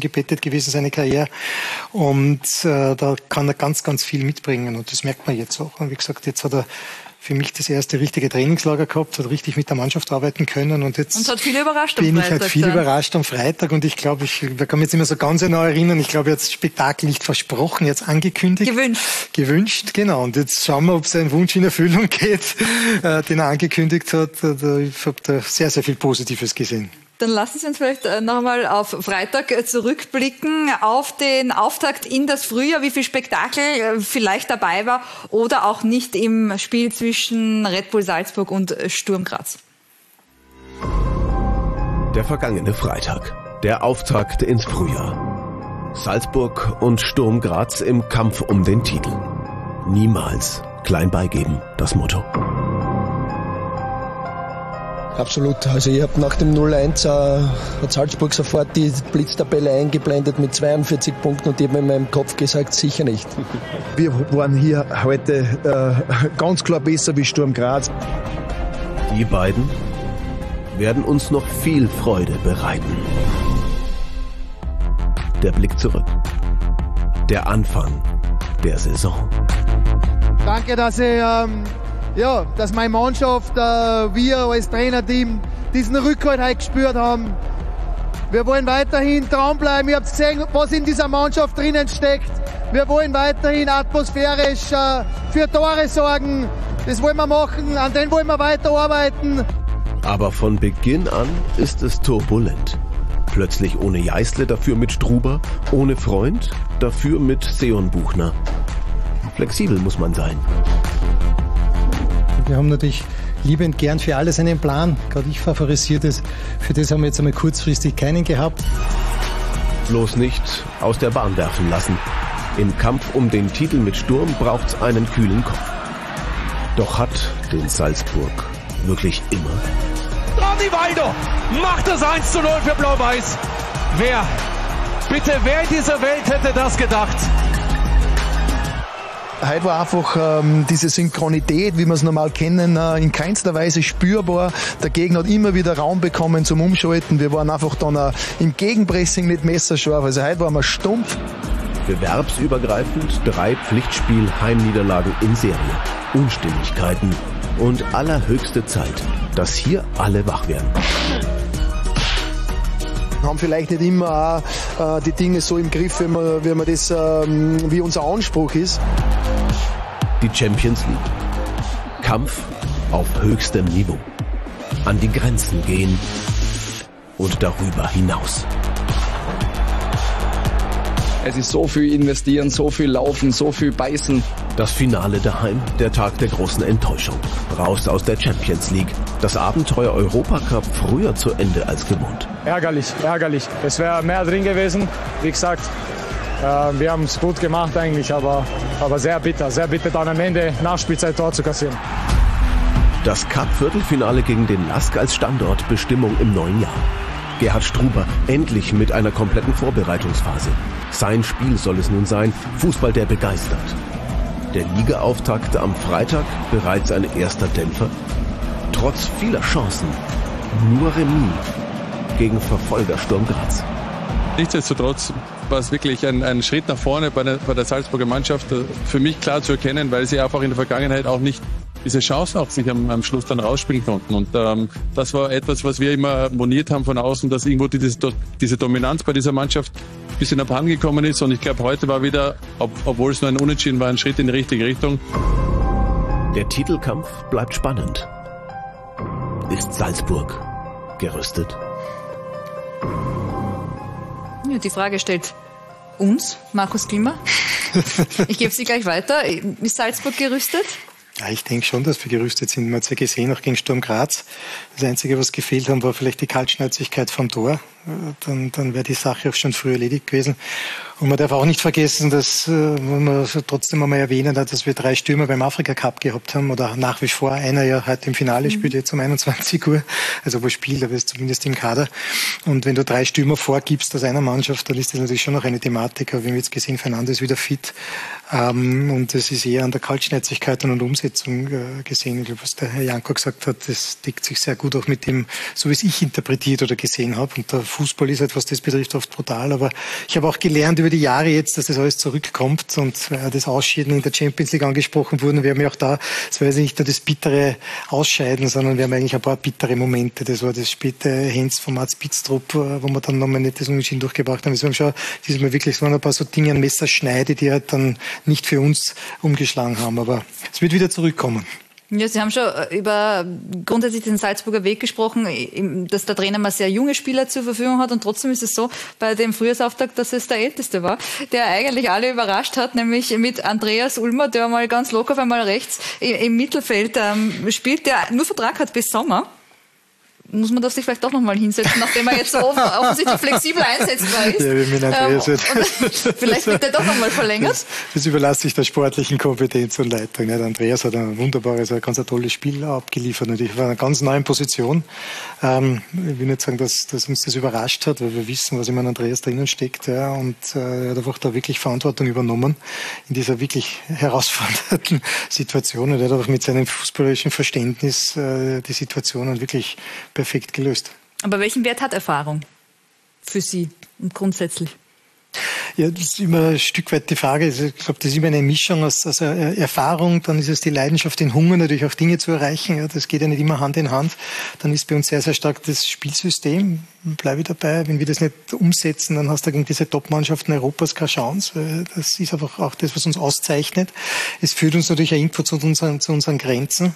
gewesen, seine Karriere. Und da kann er ganz, ganz viel mitbringen. Und das merkt man jetzt auch. Und wie gesagt, jetzt hat er für mich das erste richtige Trainingslager gehabt, hat richtig mit der Mannschaft arbeiten können. Und jetzt hat viele überrascht bin ich halt viel überrascht am Freitag. Und ich glaube, wir können mich jetzt immer so ganz genau erinnern, ich glaube, jetzt Spektakel nicht versprochen, jetzt angekündigt. Gewünscht, genau. Und jetzt schauen wir, ob sein Wunsch in Erfüllung geht, den er angekündigt hat. Ich habe da sehr, sehr viel Positives gesehen. Dann lassen Sie uns vielleicht nochmal auf Freitag zurückblicken, auf den Auftakt in das Frühjahr, wie viel Spektakel vielleicht dabei war oder auch nicht im Spiel zwischen Red Bull Salzburg und Sturm Graz. Der vergangene Freitag, der Auftakt ins Frühjahr. Salzburg und Sturm Graz im Kampf um den Titel. Niemals klein beigeben, das Motto. Absolut. Also ich habe nach dem 0-1 hat Salzburg sofort die Blitztabelle eingeblendet mit 42 Punkten und ich habe in meinem Kopf gesagt, sicher nicht. Wir waren hier heute ganz klar besser wie Sturm Graz. Die beiden werden uns noch viel Freude bereiten. Der Blick zurück. Der Anfang der Saison. Danke, dass dass meine Mannschaft, wir als Trainerteam diesen Rückhalt heute gespürt haben. Wir wollen weiterhin dranbleiben. Ihr habt gesehen, was in dieser Mannschaft drinnen steckt. Wir wollen weiterhin atmosphärisch für Tore sorgen. Das wollen wir machen, an denen wollen wir weiterarbeiten. Aber von Beginn an ist es turbulent. Plötzlich ohne Jeißle, dafür mit Struber, ohne Freund, dafür mit Seon Buchner. Flexibel muss man sein. Wir haben natürlich liebend gern für alles einen Plan. Gerade ich favorisiere das. Für das haben wir jetzt einmal kurzfristig keinen gehabt. Bloß nicht aus der Bahn werfen lassen. Im Kampf um den Titel mit Sturm braucht's einen kühlen Kopf. Doch hat den Salzburg wirklich immer. Ronny Weider macht das 1:0 für Blau-Weiß. Wer in dieser Welt hätte das gedacht? Heute war einfach diese Synchronität, wie wir es normal kennen, in keinster Weise spürbar. Der Gegner hat immer wieder Raum bekommen zum Umschalten. Wir waren einfach dann im Gegenpressing nicht messerscharf. Also heute waren wir stumpf. Bewerbsübergreifend 3 Pflichtspiel-Heimniederlagen in Serie. Unstimmigkeiten und allerhöchste Zeit, dass hier alle wach werden. Haben vielleicht nicht immer auch, die Dinge so im Griff, wie unser Anspruch ist. Die Champions League. Kampf auf höchstem Niveau. An die Grenzen gehen und darüber hinaus. Es ist so viel investieren, so viel laufen, so viel beißen. Das Finale daheim, der Tag der großen Enttäuschung. Raus aus der Champions League. Das Abenteuer Europacup früher zu Ende als gewohnt. Ärgerlich. Es wäre mehr drin gewesen. Wie gesagt, wir haben es gut gemacht eigentlich, aber sehr bitter dann am Ende Nachspielzeit Tor zu kassieren. Das Cup-Viertelfinale gegen den LASK als Standortbestimmung im neuen Jahr. Gerhard Struber endlich mit einer kompletten Vorbereitungsphase. Sein Spiel soll es nun sein, Fußball, der begeistert. Der Ligaauftakt am Freitag bereits ein erster Dämpfer. Trotz vieler Chancen nur Remis gegen Verfolger Sturm Graz. Nichtsdestotrotz war es wirklich ein Schritt nach vorne bei der Salzburger Mannschaft, für mich klar zu erkennen, weil sie einfach in der Vergangenheit auch nicht diese Chance auch sich am Schluss dann rausspielen konnten. Und das war etwas, was wir immer moniert haben von außen, dass irgendwo diese Dominanz bei dieser Mannschaft ein bisschen abhandengekommen ist. Und ich glaube, heute war wieder, obwohl es nur ein Unentschieden war, ein Schritt in die richtige Richtung. Der Titelkampf bleibt spannend. Ist Salzburg gerüstet? Ja, die Frage stellt uns, Markus Klima. Ich gebe sie gleich weiter. Ist Salzburg gerüstet? Ja, ich denke schon, dass wir gerüstet sind. Man hat es ja gesehen, auch gegen Sturm Graz. Das Einzige, was gefehlt hat, war vielleicht die Kaltschnäuzigkeit vom Tor. Dann wäre die Sache auch schon früh erledigt gewesen. Und man darf auch nicht vergessen, dass man trotzdem einmal erwähnen hat, dass wir 3 Stürmer beim Afrika Cup gehabt haben oder nach wie vor. Einer ja heute im Finale spielt, jetzt um 21 Uhr. Also wo spielt, aber ist zumindest im Kader. Und wenn du 3 Stürmer vorgibst aus einer Mannschaft, dann ist das natürlich schon noch eine Thematik. Aber wir haben jetzt gesehen, Fernando ist wieder fit. Und das ist eher an der Kaltschnäuzigkeit und Umsetzung gesehen. Ich glaube, was der Herr Janko gesagt hat, das deckt sich sehr gut auch mit dem, so wie es ich interpretiert oder gesehen habe. Und da Fußball ist halt, was das betrifft, oft brutal. Aber ich habe auch gelernt über die Jahre jetzt, dass das alles zurückkommt und das Ausscheiden in der Champions League angesprochen wurde. Wir haben ja auch da, es war nicht nur das bittere Ausscheiden, sondern wir haben eigentlich ein paar bittere Momente. Das war das späte Hens von Mats Pitztrup, wo wir dann nochmal nicht das Unentschieden durchgebracht haben. Das waren schon diesmal wirklich so ein paar so Dinge, ein Messerschneide, die halt dann nicht für uns umgeschlagen haben. Aber es wird wieder zurückkommen. Ja, Sie haben schon über grundsätzlich den Salzburger Weg gesprochen, dass der Trainer mal sehr junge Spieler zur Verfügung hat und trotzdem ist es so bei dem Frühjahrsauftakt, dass es der Älteste war, der eigentlich alle überrascht hat, nämlich mit Andreas Ulmer, der mal ganz locker auf einmal rechts im Mittelfeld spielt, der nur Vertrag hat bis Sommer. Muss man das sich vielleicht doch nochmal hinsetzen, nachdem er jetzt so offensichtlich flexibel einsetzbar ist. Ja, mit Andreas vielleicht wird er doch nochmal verlängert. Das überlasse ich der sportlichen Kompetenz und Leitung. Der Andreas hat ein wunderbares, ein ganz tolles Spiel abgeliefert. Und ich war in einer ganz neuen Position. Ich will nicht sagen, dass uns das überrascht hat, weil wir wissen, was in Andreas drinnen steckt. Ja, und er hat einfach da wirklich Verantwortung übernommen in dieser wirklich herausfordernden Situation. Und er hat einfach mit seinem fußballerischen Verständnis die Situationen wirklich perfekt gelöst. Aber welchen Wert hat Erfahrung für Sie und grundsätzlich? Ja, das ist immer ein Stück weit die Frage. Ich glaube, das ist immer eine Mischung aus Erfahrung, dann ist es die Leidenschaft, den Hunger natürlich auch Dinge zu erreichen. Ja, das geht ja nicht immer Hand in Hand. Dann ist bei uns sehr, sehr stark das Spielsystem. Bleibe ich dabei. Wenn wir das nicht umsetzen, dann hast du gegen diese Top-Mannschaften Europas keine Chance. Das ist einfach auch das, was uns auszeichnet. Es führt uns natürlich auch irgendwo zu unseren Grenzen.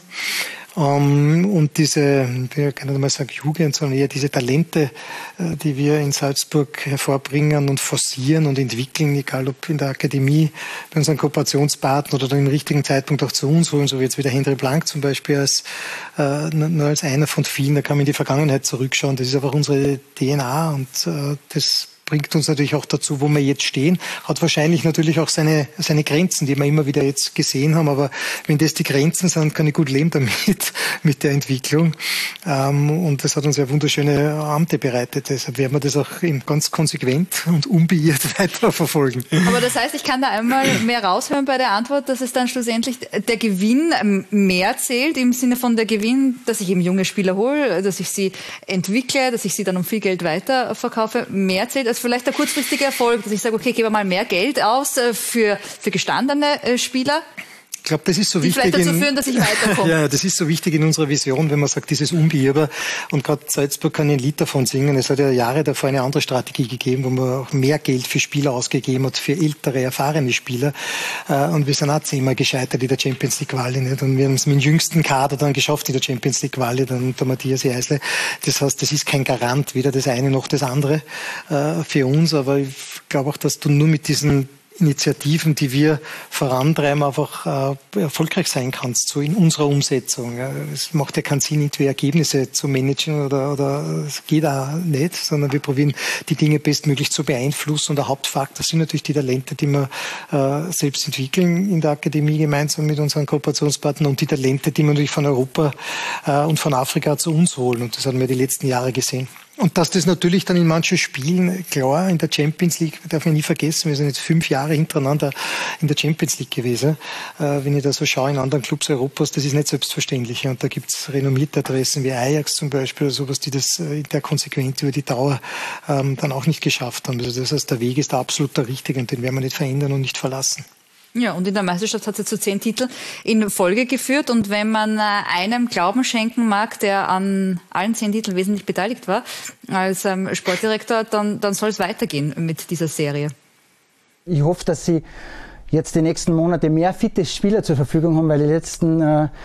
Und diese, ich kann nicht mal sagen Jugend, sondern eher diese Talente, die wir in Salzburg hervorbringen und forcieren und entwickeln, egal ob in der Akademie, bei unseren Kooperationspartnern oder dann im richtigen Zeitpunkt auch zu uns holen, so wie jetzt wieder Henry Blank zum Beispiel nur als einer von vielen, da kann man in die Vergangenheit zurückschauen. Das ist einfach unsere DNA und das bringt uns natürlich auch dazu, wo wir jetzt stehen, hat wahrscheinlich natürlich auch seine Grenzen, die wir immer wieder jetzt gesehen haben, aber wenn das die Grenzen sind, kann ich gut leben damit, mit der Entwicklung. Und das hat uns ja wunderschöne Abende bereitet, deshalb werden wir das auch ganz konsequent und unbeirrt weiterverfolgen. Aber das heißt, ich kann da einmal mehr raushören bei der Antwort, dass es dann schlussendlich der Gewinn mehr zählt, im Sinne von der Gewinn, dass ich eben junge Spieler hole, dass ich sie entwickle, dass ich sie dann um viel Geld weiterverkaufe, mehr zählt als vielleicht der kurzfristige Erfolg, dass ich sage, okay, ich gebe mal mehr Geld aus für gestandene Spieler. Ich glaube, das ist so wichtig. Die vielleicht dazu führen, dass ich weiterkomme. Ja, das ist so wichtig in unserer Vision, wenn man sagt, dieses Unbeirrbar. Und gerade Salzburg kann ein Lied davon singen. Es hat ja Jahre davor eine andere Strategie gegeben, wo man auch mehr Geld für Spieler ausgegeben hat, für ältere, erfahrene Spieler. Und wir sind auch 10-mal gescheitert in der Champions League Quali. Und wir haben es mit dem jüngsten Kader dann geschafft in der Champions League Quali, dann der Matthias Eisle. Das heißt, das ist kein Garant, weder das eine noch das andere für uns. Aber ich glaube auch, dass du nur mit diesen Initiativen, die wir vorantreiben, einfach erfolgreich sein kannst, so in unserer Umsetzung. Ja. Es macht ja keinen Sinn, irgendwie Ergebnisse zu managen oder es geht auch nicht, sondern wir probieren, die Dinge bestmöglich zu beeinflussen. Und der Hauptfaktor sind natürlich die Talente, die wir selbst entwickeln in der Akademie gemeinsam mit unseren Kooperationspartnern und die Talente, die wir natürlich von Europa und von Afrika zu uns holen. Und das haben wir die letzten Jahre gesehen. Und dass das natürlich dann in manchen Spielen, klar, in der Champions League, darf man nie vergessen, wir sind jetzt 5 Jahre hintereinander in der Champions League gewesen. Wenn ich da so schaue in anderen Clubs Europas, das ist nicht selbstverständlich. Und da gibt's renommierte Adressen wie Ajax zum Beispiel oder sowas, die das in der Konsequenz über die Dauer dann auch nicht geschafft haben. Also das heißt, der Weg ist der absolut der richtige und den werden wir nicht verändern und nicht verlassen. Ja, und in der Meisterschaft hat es zu 10 Titel in Folge geführt. Und wenn man einem Glauben schenken mag, der an allen 10 Titeln wesentlich beteiligt war, als Sportdirektor, dann soll es weitergehen mit dieser Serie. Ich hoffe, dass Sie jetzt die nächsten Monate mehr fitte Spieler zur Verfügung haben, weil die letzten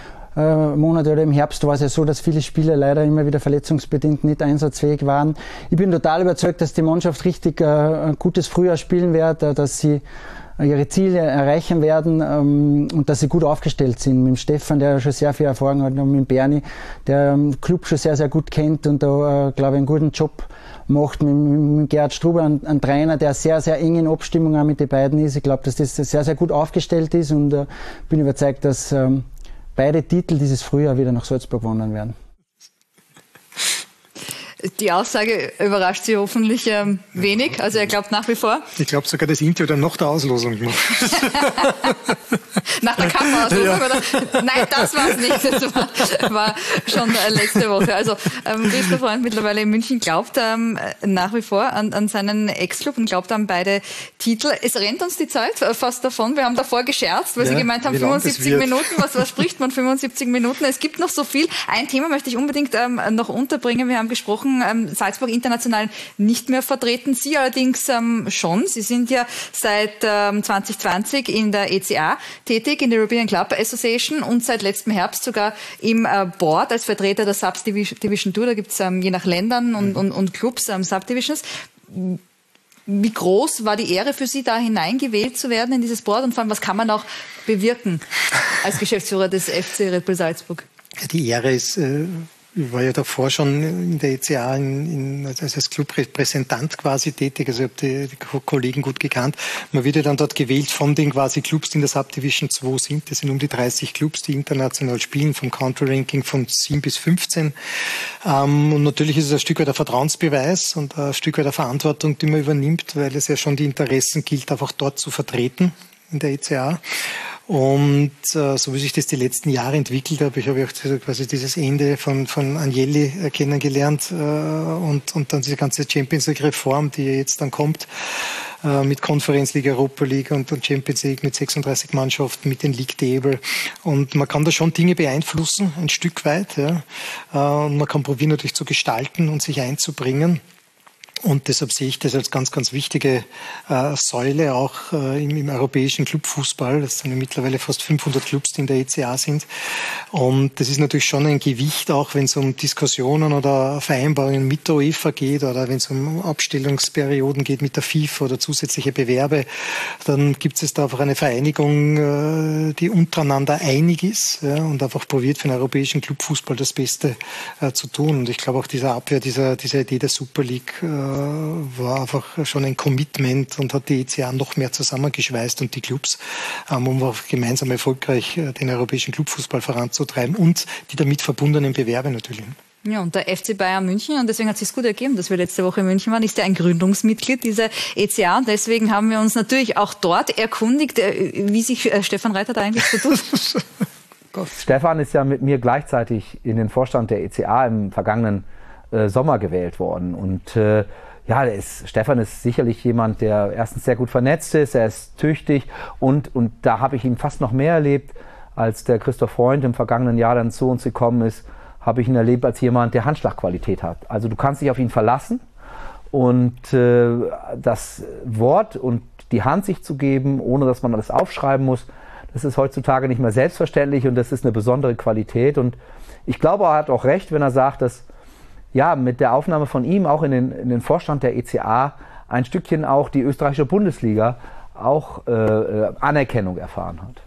Monate oder im Herbst war es ja so, dass viele Spieler leider immer wieder verletzungsbedingt nicht einsatzfähig waren. Ich bin total überzeugt, dass die Mannschaft richtig ein gutes Frühjahr spielen wird, dass sie ihre Ziele erreichen werden und dass sie gut aufgestellt sind. Mit dem Stefan, der schon sehr viel Erfahrung hat, und mit dem Berni, der den Club schon sehr, sehr gut kennt und da, glaube ich, einen guten Job macht. Mit Gerhard Struber, ein Trainer, der sehr, sehr eng in Abstimmung auch mit den beiden ist. Ich glaube, dass das sehr, sehr gut aufgestellt ist und bin überzeugt, dass beide Titel dieses Frühjahr wieder nach Salzburg wandern werden. Die Aussage überrascht Sie hoffentlich wenig. Also er glaubt nach wie vor. Ich glaube sogar das Interview dann nach der Auslosung gemacht. Nach der Cup-Auslosung? Ja. Oder? Nein, das war es nicht. Das war schon letzte Woche. Also Christoph Freund mittlerweile in München glaubt nach wie vor an seinen Ex-Club und glaubt an beide Titel. Es rennt uns die Zeit fast davon. Wir haben davor gescherzt, weil Sie gemeint haben, 75 Minuten. Was spricht man 75 Minuten? Es gibt noch so viel. Ein Thema möchte ich unbedingt noch unterbringen. Wir haben gesprochen, Salzburg international nicht mehr vertreten. Sie allerdings schon. Sie sind ja seit 2020 in der ECA tätig, in der European Club Association und seit letztem Herbst sogar im Board als Vertreter der Subdivision Tour. Da gibt es je nach Ländern und Clubs Subdivisions. Wie groß war die Ehre für Sie, da hineingewählt zu werden in dieses Board und vor allem, was kann man auch bewirken als Geschäftsführer des FC Red Bull Salzburg? Die Ehre ist, ich war ja davor schon in der ECA als Clubrepräsentant quasi tätig, also ich habe die Kollegen gut gekannt. Man wird ja dann dort gewählt von den quasi Clubs, die in der Subdivision 2 sind. Das sind um die 30 Clubs, die international spielen, vom Country-Ranking von 7 bis 15. Und natürlich ist es ein Stück weit ein Vertrauensbeweis und ein Stück weit eine Verantwortung, die man übernimmt, weil es ja schon die Interessen gilt, einfach dort zu vertreten in der ECA. Und so wie sich das die letzten Jahre entwickelt habe, ich habe auch quasi dieses Ende von Agnelli kennengelernt und dann diese ganze Champions League Reform, die jetzt dann kommt, mit Conference League, Europa League und Champions League mit 36 Mannschaften, mit den League Table. Und man kann da schon Dinge beeinflussen, ein Stück weit. Ja. Und man kann probieren natürlich zu gestalten und sich einzubringen. Und deshalb sehe ich das als ganz, ganz wichtige Säule auch im europäischen Clubfußball. Das sind ja mittlerweile fast 500 Clubs, die in der ECA sind. Und das ist natürlich schon ein Gewicht, auch wenn es um Diskussionen oder Vereinbarungen mit der UEFA geht oder wenn es um Abstellungsperioden geht mit der FIFA oder zusätzliche Bewerbe. Dann gibt es da einfach eine Vereinigung, die untereinander einig ist, ja, und einfach probiert für den europäischen Clubfußball das Beste zu tun. Und ich glaube auch dieser Idee der Super League war einfach schon ein Commitment und hat die ECA noch mehr zusammengeschweißt und die Clubs, um auch gemeinsam erfolgreich den europäischen Clubfußball voranzutreiben und die damit verbundenen Bewerbe natürlich. Ja, und der FC Bayern München, und deswegen hat es sich gut ergeben, dass wir letzte Woche in München waren, ist ja ein Gründungsmitglied dieser ECA und deswegen haben wir uns natürlich auch dort erkundigt, wie sich Stefan Reiter da eigentlich so tut. Stefan ist ja mit mir gleichzeitig in den Vorstand der ECA im vergangenen Sommer gewählt worden. Und Stefan ist sicherlich jemand, der erstens sehr gut vernetzt ist, er ist tüchtig und da habe ich ihn fast noch mehr erlebt, als der Christoph Freund im vergangenen Jahr dann zu uns gekommen ist, habe ich ihn erlebt als jemand, der Handschlagqualität hat. Also du kannst dich auf ihn verlassen und das Wort und die Hand sich zu geben, ohne dass man alles aufschreiben muss, das ist heutzutage nicht mehr selbstverständlich und das ist eine besondere Qualität. Und ich glaube, er hat auch recht, wenn er sagt, dass mit der Aufnahme von ihm auch in den Vorstand der ECA ein Stückchen auch die österreichische Bundesliga auch Anerkennung erfahren hat.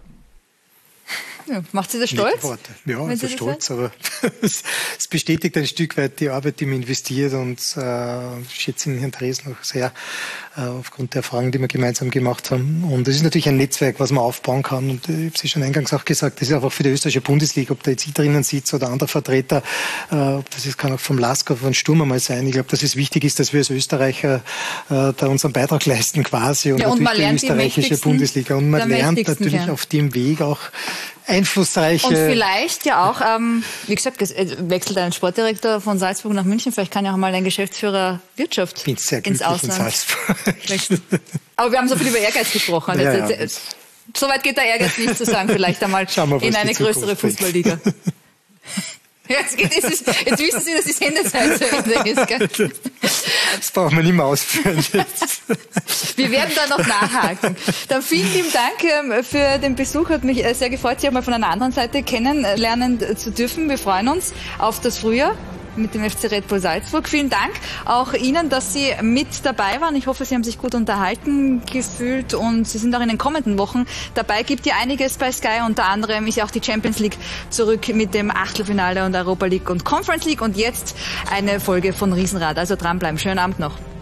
Ja, macht Sie das stolz? Ja, also stolz, aber es bestätigt ein Stück weit die Arbeit, die man investiert und ich schätze den Herrn Dres noch sehr aufgrund der Erfahrungen, die wir gemeinsam gemacht haben. Und es ist natürlich ein Netzwerk, was man aufbauen kann und ich habe es schon eingangs auch gesagt, das ist einfach für die österreichische Bundesliga, ob da jetzt ich drinnen sitzt oder andere Vertreter, das kann auch vom Lasker, von Sturm einmal sein. Ich glaube, dass es wichtig ist, dass wir als Österreicher da unseren Beitrag leisten quasi und natürlich die österreichische Bundesliga und man lernt natürlich auf dem Weg auch einflussreiche... Und vielleicht ja auch, wie gesagt, wechselt ein Sportdirektor von Salzburg nach München, vielleicht kann ja auch mal ein Geschäftsführer Wirtschaft ins Ausland. In Salzburg. Aber wir haben so viel über Ehrgeiz gesprochen. Ja. So weit geht der Ehrgeiz nicht zu sagen, vielleicht einmal in eine größere Fußballliga. Ja, jetzt wissen Sie, dass die Sendezeit zu Ende ist. Gell? Das brauchen wir nicht mehr ausführen jetzt. Wir werden da noch nachhaken. Dann vielen lieben Dank für den Besuch. Hat mich sehr gefreut, Sie auch mal von einer anderen Seite kennenlernen zu dürfen. Wir freuen uns auf das Frühjahr mit dem FC Red Bull Salzburg. Vielen Dank auch Ihnen, dass Sie mit dabei waren. Ich hoffe, Sie haben sich gut unterhalten gefühlt und Sie sind auch in den kommenden Wochen dabei. Gibt ja einiges bei Sky. Unter anderem ist ja auch die Champions League zurück mit dem Achtelfinale und Europa League und Conference League und jetzt eine Folge von Riesenrad. Also dranbleiben. Schönen Abend noch.